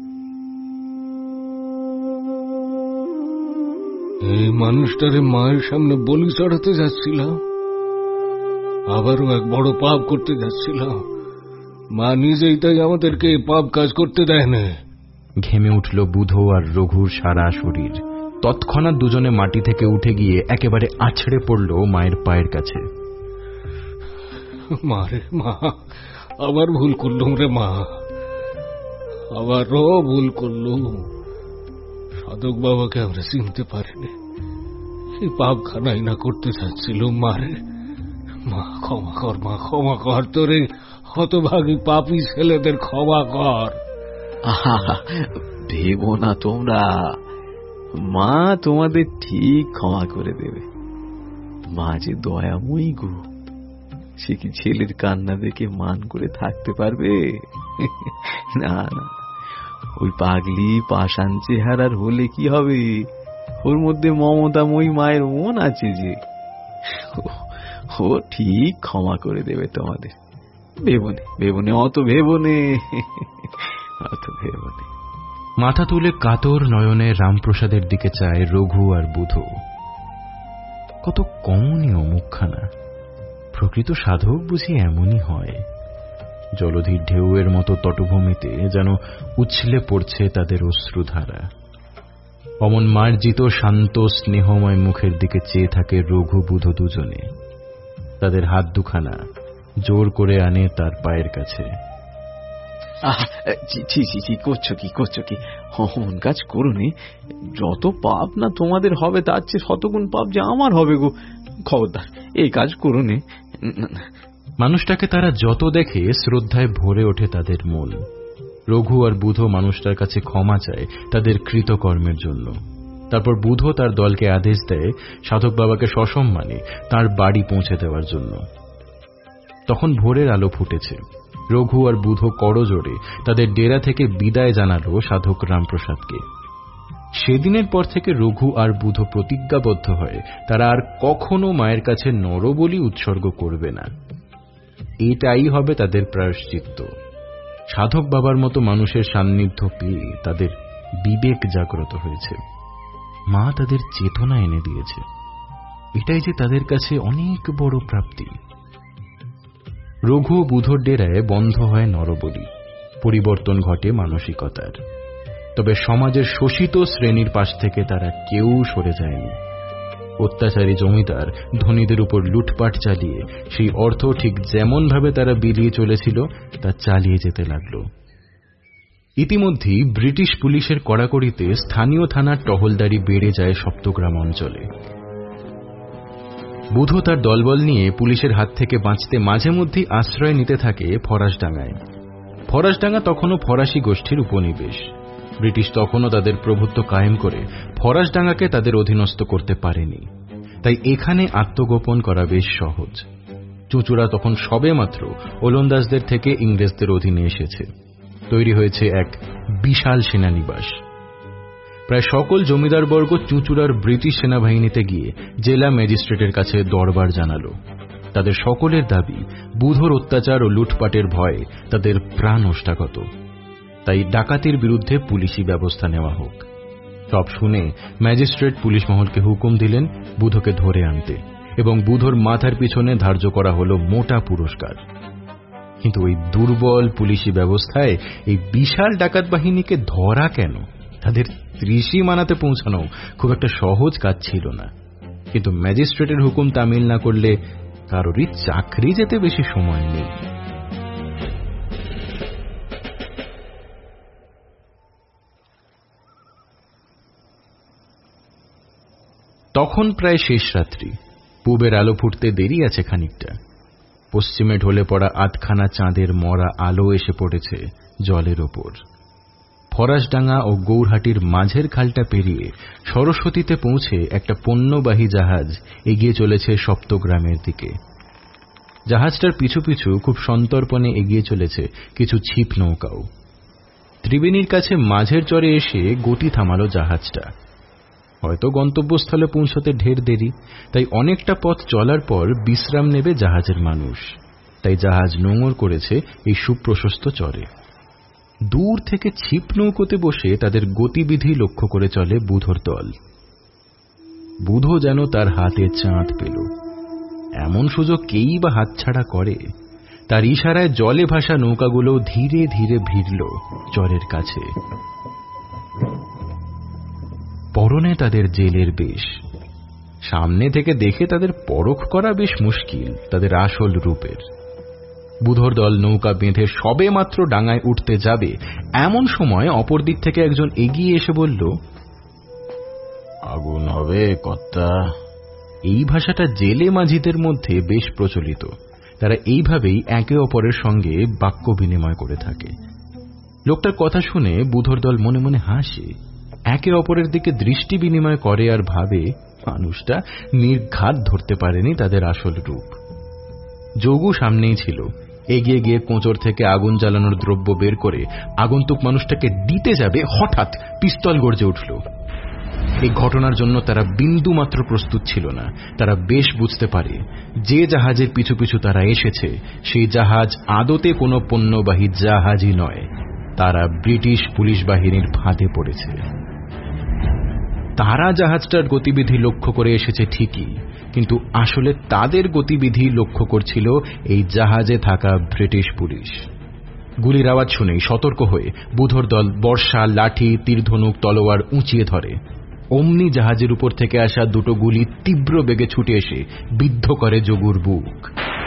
এই মানুষটারে মায়ের সামনে বলি চড়াতে যাচ্ছিলাম, আবারও এক বড় পাপ করতে যাচ্ছিলাম। মা নিজেই তাই আমাদেরকে পাপ কাজ করতে দেয় না। ঘেমে উঠল বুধো আর রঘুর সারা শরীর। তৎক্ষণাৎ দুজনে মাটি থেকে উঠে গিয়ে একেবারে আছড়ে পড়ল মায়ের পায়ের কাছে। মা রে মা, আবার ভুল করলুম রে মা, আবারও ভুল করলুম। সাধক বাবাকে আমরা চিনতে পারিনি, এই পাপখানাই না করতে চাচ্ছিলুম। মারে মা, ক্ষমা কর মা, ক্ষমা কর, তোরে হতভাগী পাপী ছেলেদের ক্ষমা কর। ভেবো না তোমরা, মা তোমাদের ঠিক ক্ষমা করে দেবে। মা যে দয়াময়ী গো, সে কি ছেলের কান্না দেখে মান করে থাকতে পারবে? না না, ওই পাগলি পাষাণ চেহারার হলে কি হবে? ওর মধ্যে মমতাময়ী মায়ের মন আছে যে, ও ঠিক ক্ষমা করে দেবে তোমাদের। ভেবনে ভেবনে, অত ভেবনে, অত ভেবনে। মাথা তুলে কাতর নয়নে রামপ্রসাদের দিকে চায় রঘু আর বুধো। কত কমনীয় মুখখানা! প্রকৃত সাধক বুঝি এমনই হয়। জলধির ঢেউয়ের মতো তটভূমিতে যেন উছলে পড়ছে তাদের অশ্রুধারা। অমন মার্জিত শান্ত স্নেহময় মুখের দিকে চেয়ে থাকে রঘু বুধো দুজনে। তাদের হাত দুখানা জোর করে আনে তার পায়ের কাছে। করছো কি? অমন কাজ করুনি। যত পাপ না তোমাদের হবে, তার চেয়ে শতগুণ পাপ যে আমার হবে গো। খবরদার এই কাজ করুনি। মানুষটাকে তারা যত দেখে শ্রদ্ধায় ভরে ওঠে তাদের মন। রঘু আর বুধো মানুষটার কাছে ক্ষমা চায় তাদের কৃতকর্মের জন্য। তারপর বুধো তার দলকে আদেশ দেয় সাধক বাবাকে সসম্মানে তার বাড়ি পৌঁছে দেওয়ার জন্য। তখন ভোরের আলো ফুটেছে। রঘু আর বুধো করজোড়ে তাদের ডেরা থেকে বিদায় জানালো সাধক রামপ্রসাদকে। সেদিনের পর থেকে রঘু আর বুধো প্রতিজ্ঞাবদ্ধ হয় তারা আর কখনো মায়ের কাছে নরবলি উৎসর্গ করবে না। এটাই হবে তাদের প্রায়শ্চিত্ত। সাধক বাবার মতো মানুষের সান্নিধ্য পেয়ে তাদের বিবেক জাগ্রত হয়েছে। মা তাদের চেতনা এনে দিয়েছে। এটাই যে তাদের কাছে অনেক বড় প্রাপ্তি। রঘু ও বুধোর ডেরায় বন্ধ হয় নরবলি। পরিবর্তন ঘটে মানসিকতার। তবে সমাজের শোষিত শ্রেণীর পাশ থেকে তারা কেউ সরে যায়নি। অত্যাচারী জমিদার ধনীদের উপর লুটপাট চালিয়ে সেই অর্থ ঠিক যেমন ভাবে তারা বিলিয়ে চলেছিল তা চালিয়ে যেতে লাগল। ইতিমধ্যেই ব্রিটিশ পুলিশের কড়াকড়িতে স্থানীয় থানার টহলদারি বেড়ে যায় সপ্তগ্রাম অঞ্চলে। বুধো তার দলবল নিয়ে পুলিশের হাত থেকে বাঁচতে মাঝে মধ্যেই আশ্রয় নিতে থাকে ফরাসডাঙ্গায়। ফরাসডাঙ্গা তখনও ফরাসি গোষ্ঠীর উপনিবেশ। ব্রিটিশ তখনও তাদের প্রভুত্ব কায়েম করে ফরাসডাঙ্গাকে তাদের অধীনস্থ করতে পারেনি। তাই এখানে আত্মগোপন করা বেশ সহজ। চুঁচুড়া তখন সবে মাত্র ওলন্দাজদের থেকে ইংরেজদের অধীনে এসেছে। তৈরি হয়েছে এক বিশাল সেনানিবাস। প্রায় সকল জমিদারবর্গ চুঁচুড়ার ব্রিটিশ সেনাবাহিনীতে গিয়ে জেলা ম্যাজিস্ট্রেটের কাছে দরবার জানালো। তাদের সকলের দাবি বুধোর অত্যাচার ও লুটপাটের ভয়ে তাদের প্রাণ ওষ্ঠাগত। তাই ডাকাতির বিরুদ্ধে পুলিশি ব্যবস্থা নেওয়া হোক। সব শুনে ম্যাজিস্ট্রেট পুলিশ মহলকে হুকুম দিলেন বুধোকে ধরে আনতে, এবং বুধোর মাথার পিছনে ধার্য করা হলো মোটা পুরস্কার। কিন্তু ওই দুর্বল পুলিশি ব্যবস্থায় এই বিশাল ডাকাত বাহিনীকে ধরা কেন, তাদের ত্রিসীমানাতে পৌঁছানো খুব একটা সহজ কাজ ছিল না। কিন্তু ম্যাজিস্ট্রেটের হুকুম তামিল না করলে কারোরই চাকরি যেতে বেশি সময় নেই। তখন প্রায় শেষ রাত্রি। পূবের আলো ফুটতে দেরি আছে খানিকটা। পশ্চিমে ঢলে পড়া আধখানা চাঁদের মরা আলো এসে পড়েছে জলের ওপর। ফরাসডাঙ্গা ও গৌরহাটির মাঝের খালটা পেরিয়ে সরস্বতীতে পৌঁছে একটা পণ্যবাহী জাহাজ এগিয়ে চলেছে সপ্তগ্রামের দিকে। জাহাজটার পিছু পিছু খুব সন্তর্পণে এগিয়ে চলেছে কিছু ছিপ নৌকাও। ত্রিবেণীর কাছে মাঝের চরে এসে গতি থামালো জাহাজটা। হয়তো গন্তব্যস্থলে পৌঁছতে ঢের দেরি, তাই অনেকটা পথ চলার পর বিশ্রাম নেবে জাহাজের মানুষ। তাই জাহাজ নোঙর করেছে এই সুপ্রশস্ত চরে। দূর থেকে ছিপ নৌকোতে বসে তাদের গতিবিধি লক্ষ্য করে চলে বুধোর দল। বুধো যেন তার হাতে চাঁদ পেল। এমন সুযোগ কেই বা হাতছাড়া করে। তার ইশারায় জলে ভাসা নৌকাগুলো ধীরে ধীরে ভিড়ল চরের কাছে। পরনে তাদের জেলের বেশ। সামনে থেকে দেখে তাদের পরখ করা বেশ মুশকিল তাদের আসল রূপের। বুধোর দল নৌকা বেঁধে সবে মাত্র ডাঙায় উঠতে যাবে, এমন সময় অপর দিক থেকে একজন এগিয়ে এসে বলল, আগুন হবে কর্তা। এই ভাষাটা জেলে মাঝিদের মধ্যে বেশ প্রচলিত। তারা এইভাবেই একে অপরের সঙ্গে বাক্য বিনিময় করে থাকে। লোকটার কথা শুনে বুধোর দল মনে মনে হাসে, একে অপরের দিকে দৃষ্টি বিনিময় করে আর ভাবে মানুষটা নির্ঘাত ধরতে পারেনি তাদের আসল রূপ। যোগু সামনেই ছিল। এগিয়ে গিয়ে কোঁচর থেকে আগুন জ্বালানোর দ্রব্য বের করে আগন্তুক মানুষটাকে দিতে যাবে, হঠাৎ পিস্তল গর্জে উঠল। এই ঘটনার জন্য তারা বিন্দু মাত্র প্রস্তুত ছিল না। তারা বেশ বুঝতে পারে যে জাহাজের পিছু পিছু তারা এসেছে সেই জাহাজ আদতে কোনো পণ্যবাহী জাহাজই নয়। তারা ব্রিটিশ পুলিশ বাহিনীর ফাঁদে পড়েছে। তারা জাহাজটার গতিবিধি লক্ষ্য করে এসেছে ঠিকই, কিন্তু আসলে তাদের গতিবিধি লক্ষ্য করছিল এই জাহাজে থাকা ব্রিটিশ পুলিশ। গুলির আওয়াজ শুনেই সতর্ক হয়ে বুধোর দল বর্ষা, লাঠি, তীরধনুক, তলোয়ার উঁচিয়ে ধরে। অমনি জাহাজের উপর থেকে আসা দুটো গুলি তীব্র বেগে ছুটে এসে বিদ্ধ করে যোগুর বুক।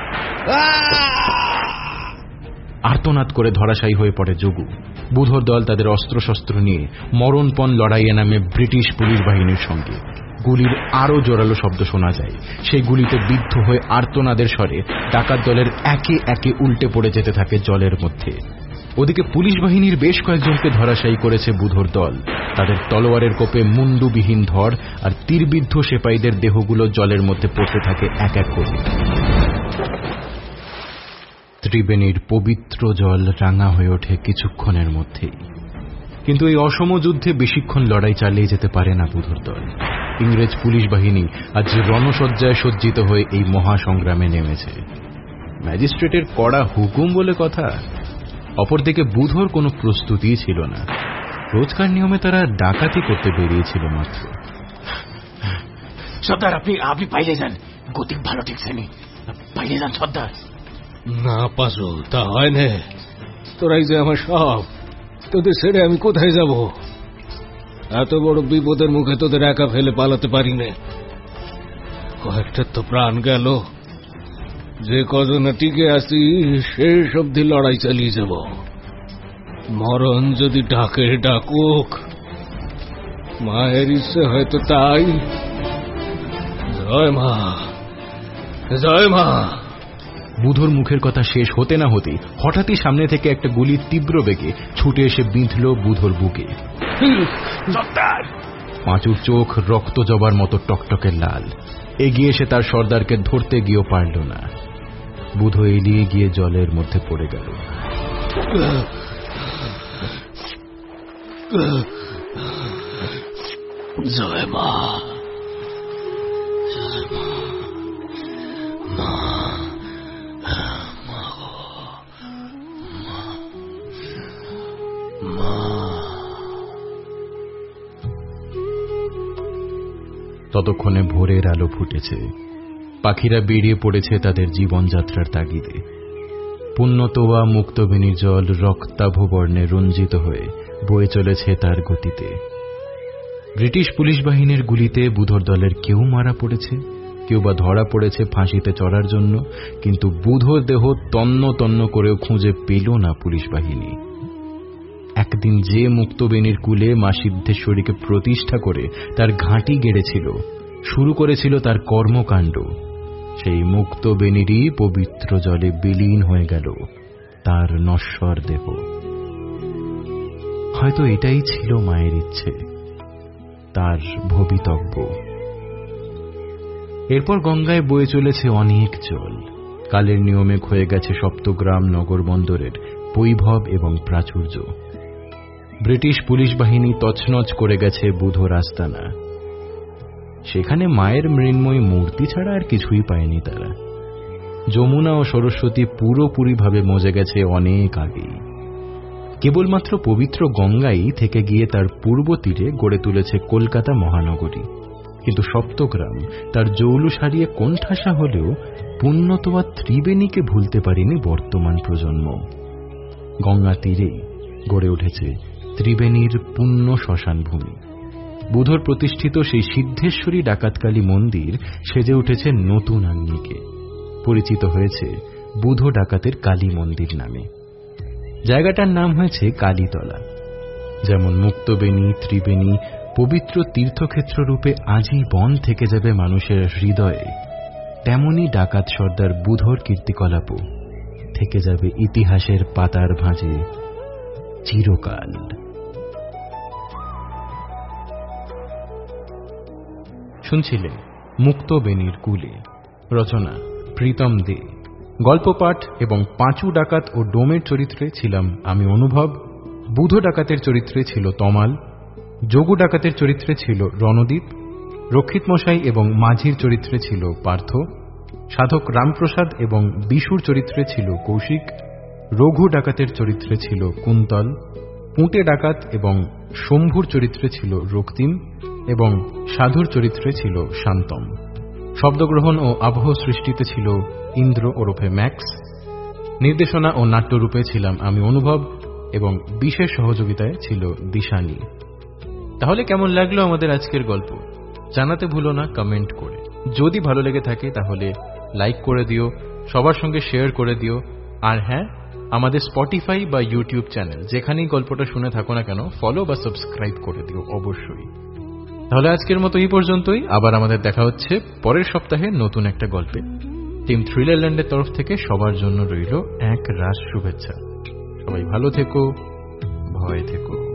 আর্তনাদ করে ধরাশায়ী হয়ে পড়ে যোগু। বুধোর দল তাদের অস্ত্রশস্ত্র নিয়ে মরণপণ লড়াইয়ে নামে ব্রিটিশ পুলিশ বাহিনীর সঙ্গে। গুলির আরো জোরালো শব্দ শোনা যায়। সেই গুলিতে বিদ্ধ হয়ে আর্তনাদের স্বরে ডাকাত দলের একে একে উল্টে পড়ে যেতে থাকে জলের মধ্যে। ওদিকে পুলিশ বাহিনীর বেশ কয়েকজনকে ধরাশায়ী করেছে বুধোর দল। তাদের তলোয়ারের কোপে মুন্ডুবিহীন ধর আর তীরবিদ্ধ সেপাইদের দেহগুলো জলের মধ্যে পড়তে থাকে এক এক করে। ত্রিবেণীর পবিত্র জল রাঙা হয়ে ওঠে কিছুক্ষণের মধ্যেই। কিন্তু এই অসম যুদ্ধে বেশিক্ষণ লড়াই চালিয়ে যেতে পারে না বুধোর দল। ইংরেজ পুলিশ বাহিনী আজ রণসজ্জায় সজ্জিত হয়ে এই মহাসংগ্রামে নেমেছে। ম্যাজিস্ট্রেটের কড়া হুকুম বলে কথা। অপরদিকে বুধোর কোনো প্রস্তুতি ছিল না। রোজকার নিয়মে তারা ডাকাতি করতে বেরিয়েছিল মাত্র। সর্দার, আপনি পাইলে যান, গতিক ভালো ঠিকছে নি, পাইলে যান সর্দার। না পাসো, তা হয় না। তোরাই যে আমার সব, তোদের ছেড়ে আমি কোথায় যাব? এত বড় বিপদের মুখে তোদের একা ফেলে পালাতে পারি না। কয়েকটার তো প্রাণ গেল, যে কজনে টিকে আসি শেষ অব্দি লড়াই চালিয়ে যাব। মরণ যদি ডাকে ডাকুক, মায়ের ইচ্ছে হয়তো তাই। জয় মা, জয় মা। বুধোর মুখের কথা শেষ হতে না হতেই হঠাৎই সামনে থেকে একটা গুলি তীব্র বেগে ছুটে এসে বিঁধল বুধোর বুকে। পাঁচুর চোখ রক্ত জবার মতো টকটকে লাল। এগিয়ে এসে তার সর্দারকে ধরতে গিয়েও পারল না। বুধো এলিয়ে গিয়ে জলের মধ্যে পড়ে গেল। জয় মা, জয় মা, মা, ততক্ষণে ভোরের আলো ফুটেছে। পাখিরা বেরিয়ে পড়েছে তাদের জীবনযাত্রার তাগিদে। পুণ্যতোয়া মুক্তবেণী জল রক্তাভ বর্ণে রঞ্জিত হয়ে বয়ে চলেছে তার গতিতে। ব্রিটিশ পুলিশ বাহিনীর গুলিতে বুধোর দলের কেউ মারা পড়েছে, কেউ বা ধরা পড়েছে ফাঁসিতে চড়ার জন্য, কিন্তু বুধোর দেহ তন্ন তন্ন করেও খুঁজে পেল না পুলিশ বাহিনী। একদিন যে মুক্তবেণীর কূলে মা সিদ্ধেশ্বরীকে প্রতিষ্ঠা করে তার ঘাঁটি গেড়েছিল, শুরু করেছিল তার কর্মকাণ্ড, সেই মুক্তবেণীরই পবিত্র জলে বিলীন হয়ে গেল তার নশ্বর দেহ। হয়তো এটাই ছিল মায়ের ইচ্ছে, তার ভবিতব্য। এরপর গঙ্গায় বয়ে চলেছে অনেক জল। কালের নিয়মে ক্ষয়ে গেছে সপ্তগ্রাম নগর বন্দরের বৈভব এবং প্রাচুর্য। ব্রিটিশ পুলিশ বাহিনী তছনছ করে গেছে বুধোর আস্তানা। সেখানে মায়ের মৃন্ময় মূর্তি ছাড়া আর কিছুই পায়নি তারা। যমুনা ও সরস্বতী পুরোপুরিভাবে মজে গেছে অনেক আগেই। কেবলমাত্র পবিত্র গঙ্গাই থেকে গিয়ে তার পূর্ব তীরে গড়ে তুলেছে কলকাতা মহানগরী। কিন্তু সপ্তগ্রাম তার জৌলুস হারিয়ে কোণঠাসা হলেও পুণ্যতোয়া ত্রিবেণীকে ভুলতে পারেনি বর্তমান প্রজন্ম। গঙ্গা তীরেই গড়ে উঠেছে ত্রিবেণীর পুণ্য শ্মশান ভূমি। বুধোর প্রতিষ্ঠিত সেই সিদ্ধেশ্বরী ডাকাতকালী মন্দির সেজে উঠেছে নতুন আঙ্গিকে। পরিচিত হয়েছে বুধো ডাকাতের কালী মন্দির নামে। জায়গাটার নাম হয়েছে কালীতলা। যেমন মুক্তবেণী ত্রিবেণী পবিত্র তীর্থক্ষেত্র রূপে আজীবন থেকে যাবে মানুষের হৃদয়ে, তেমনি ডাকাত সর্দার বুধোর কীর্তিকলাপও থেকে যাবে ইতিহাসের পাতার ভাঁজে চিরকাল। শুনছিলেন মুক্তবেণীর কূলে, রচনা প্রীতম দে, গল্প পাঠ এবং পাঁচু ডাকাত ও ডোমের চরিত্রে ছিলাম আমি অনুভব, বুধো ডাকাতের চরিত্রে ছিল তমাল, যোগু ডাকাতের চরিত্রে ছিল রণদীপ, রক্ষিত মশাই এবং মাঝির চরিত্রে ছিল পার্থ, সাধক রামপ্রসাদ এবং বিশুর চরিত্রে ছিল কৌশিক, রঘু ডাকাতের চরিত্রে ছিল কুন্তল, পুঁটে ডাকাত এবং শম্ভুর চরিত্রে ছিল রক্তিম এবং সাধুর চরিত্রে ছিল শান্তম। শব্দগ্রহণ ও আবহ সৃষ্টিতে ছিল ইন্দ্র ওরফে ম্যাক্স। নির্দেশনা ও নাট্যরূপে ছিলাম আমি অনুভব এবং বিশেষ সহযোগিতায় ছিল দিশানি। তাহলে কেমন লাগলো আমাদের আজকের গল্প জানাতে ভুলো না কমেন্ট করে। যদি ভালো লেগে থাকে তাহলে লাইক করে দিও, সবার সঙ্গে শেয়ার করে দিও। আর হ্যাঁ, আমাদের স্পটিফাই বা ইউটিউব চ্যানেল যেখানেই গল্পটা শুনে থাকো না কেন ফলো বা সাবস্ক্রাইব করে দিও অবশ্যই। তাহলে আজকের মতো এই পর্যন্তই। আবার আমাদের দেখা হচ্ছে পরের সপ্তাহে নতুন একটা গল্পে। টিম থ্রিলারল্যান্ডের তরফ থেকে সবার জন্য রইল এক রাশ শুভেচ্ছা। সবাই ভালো থেকো, ভয় থেকো।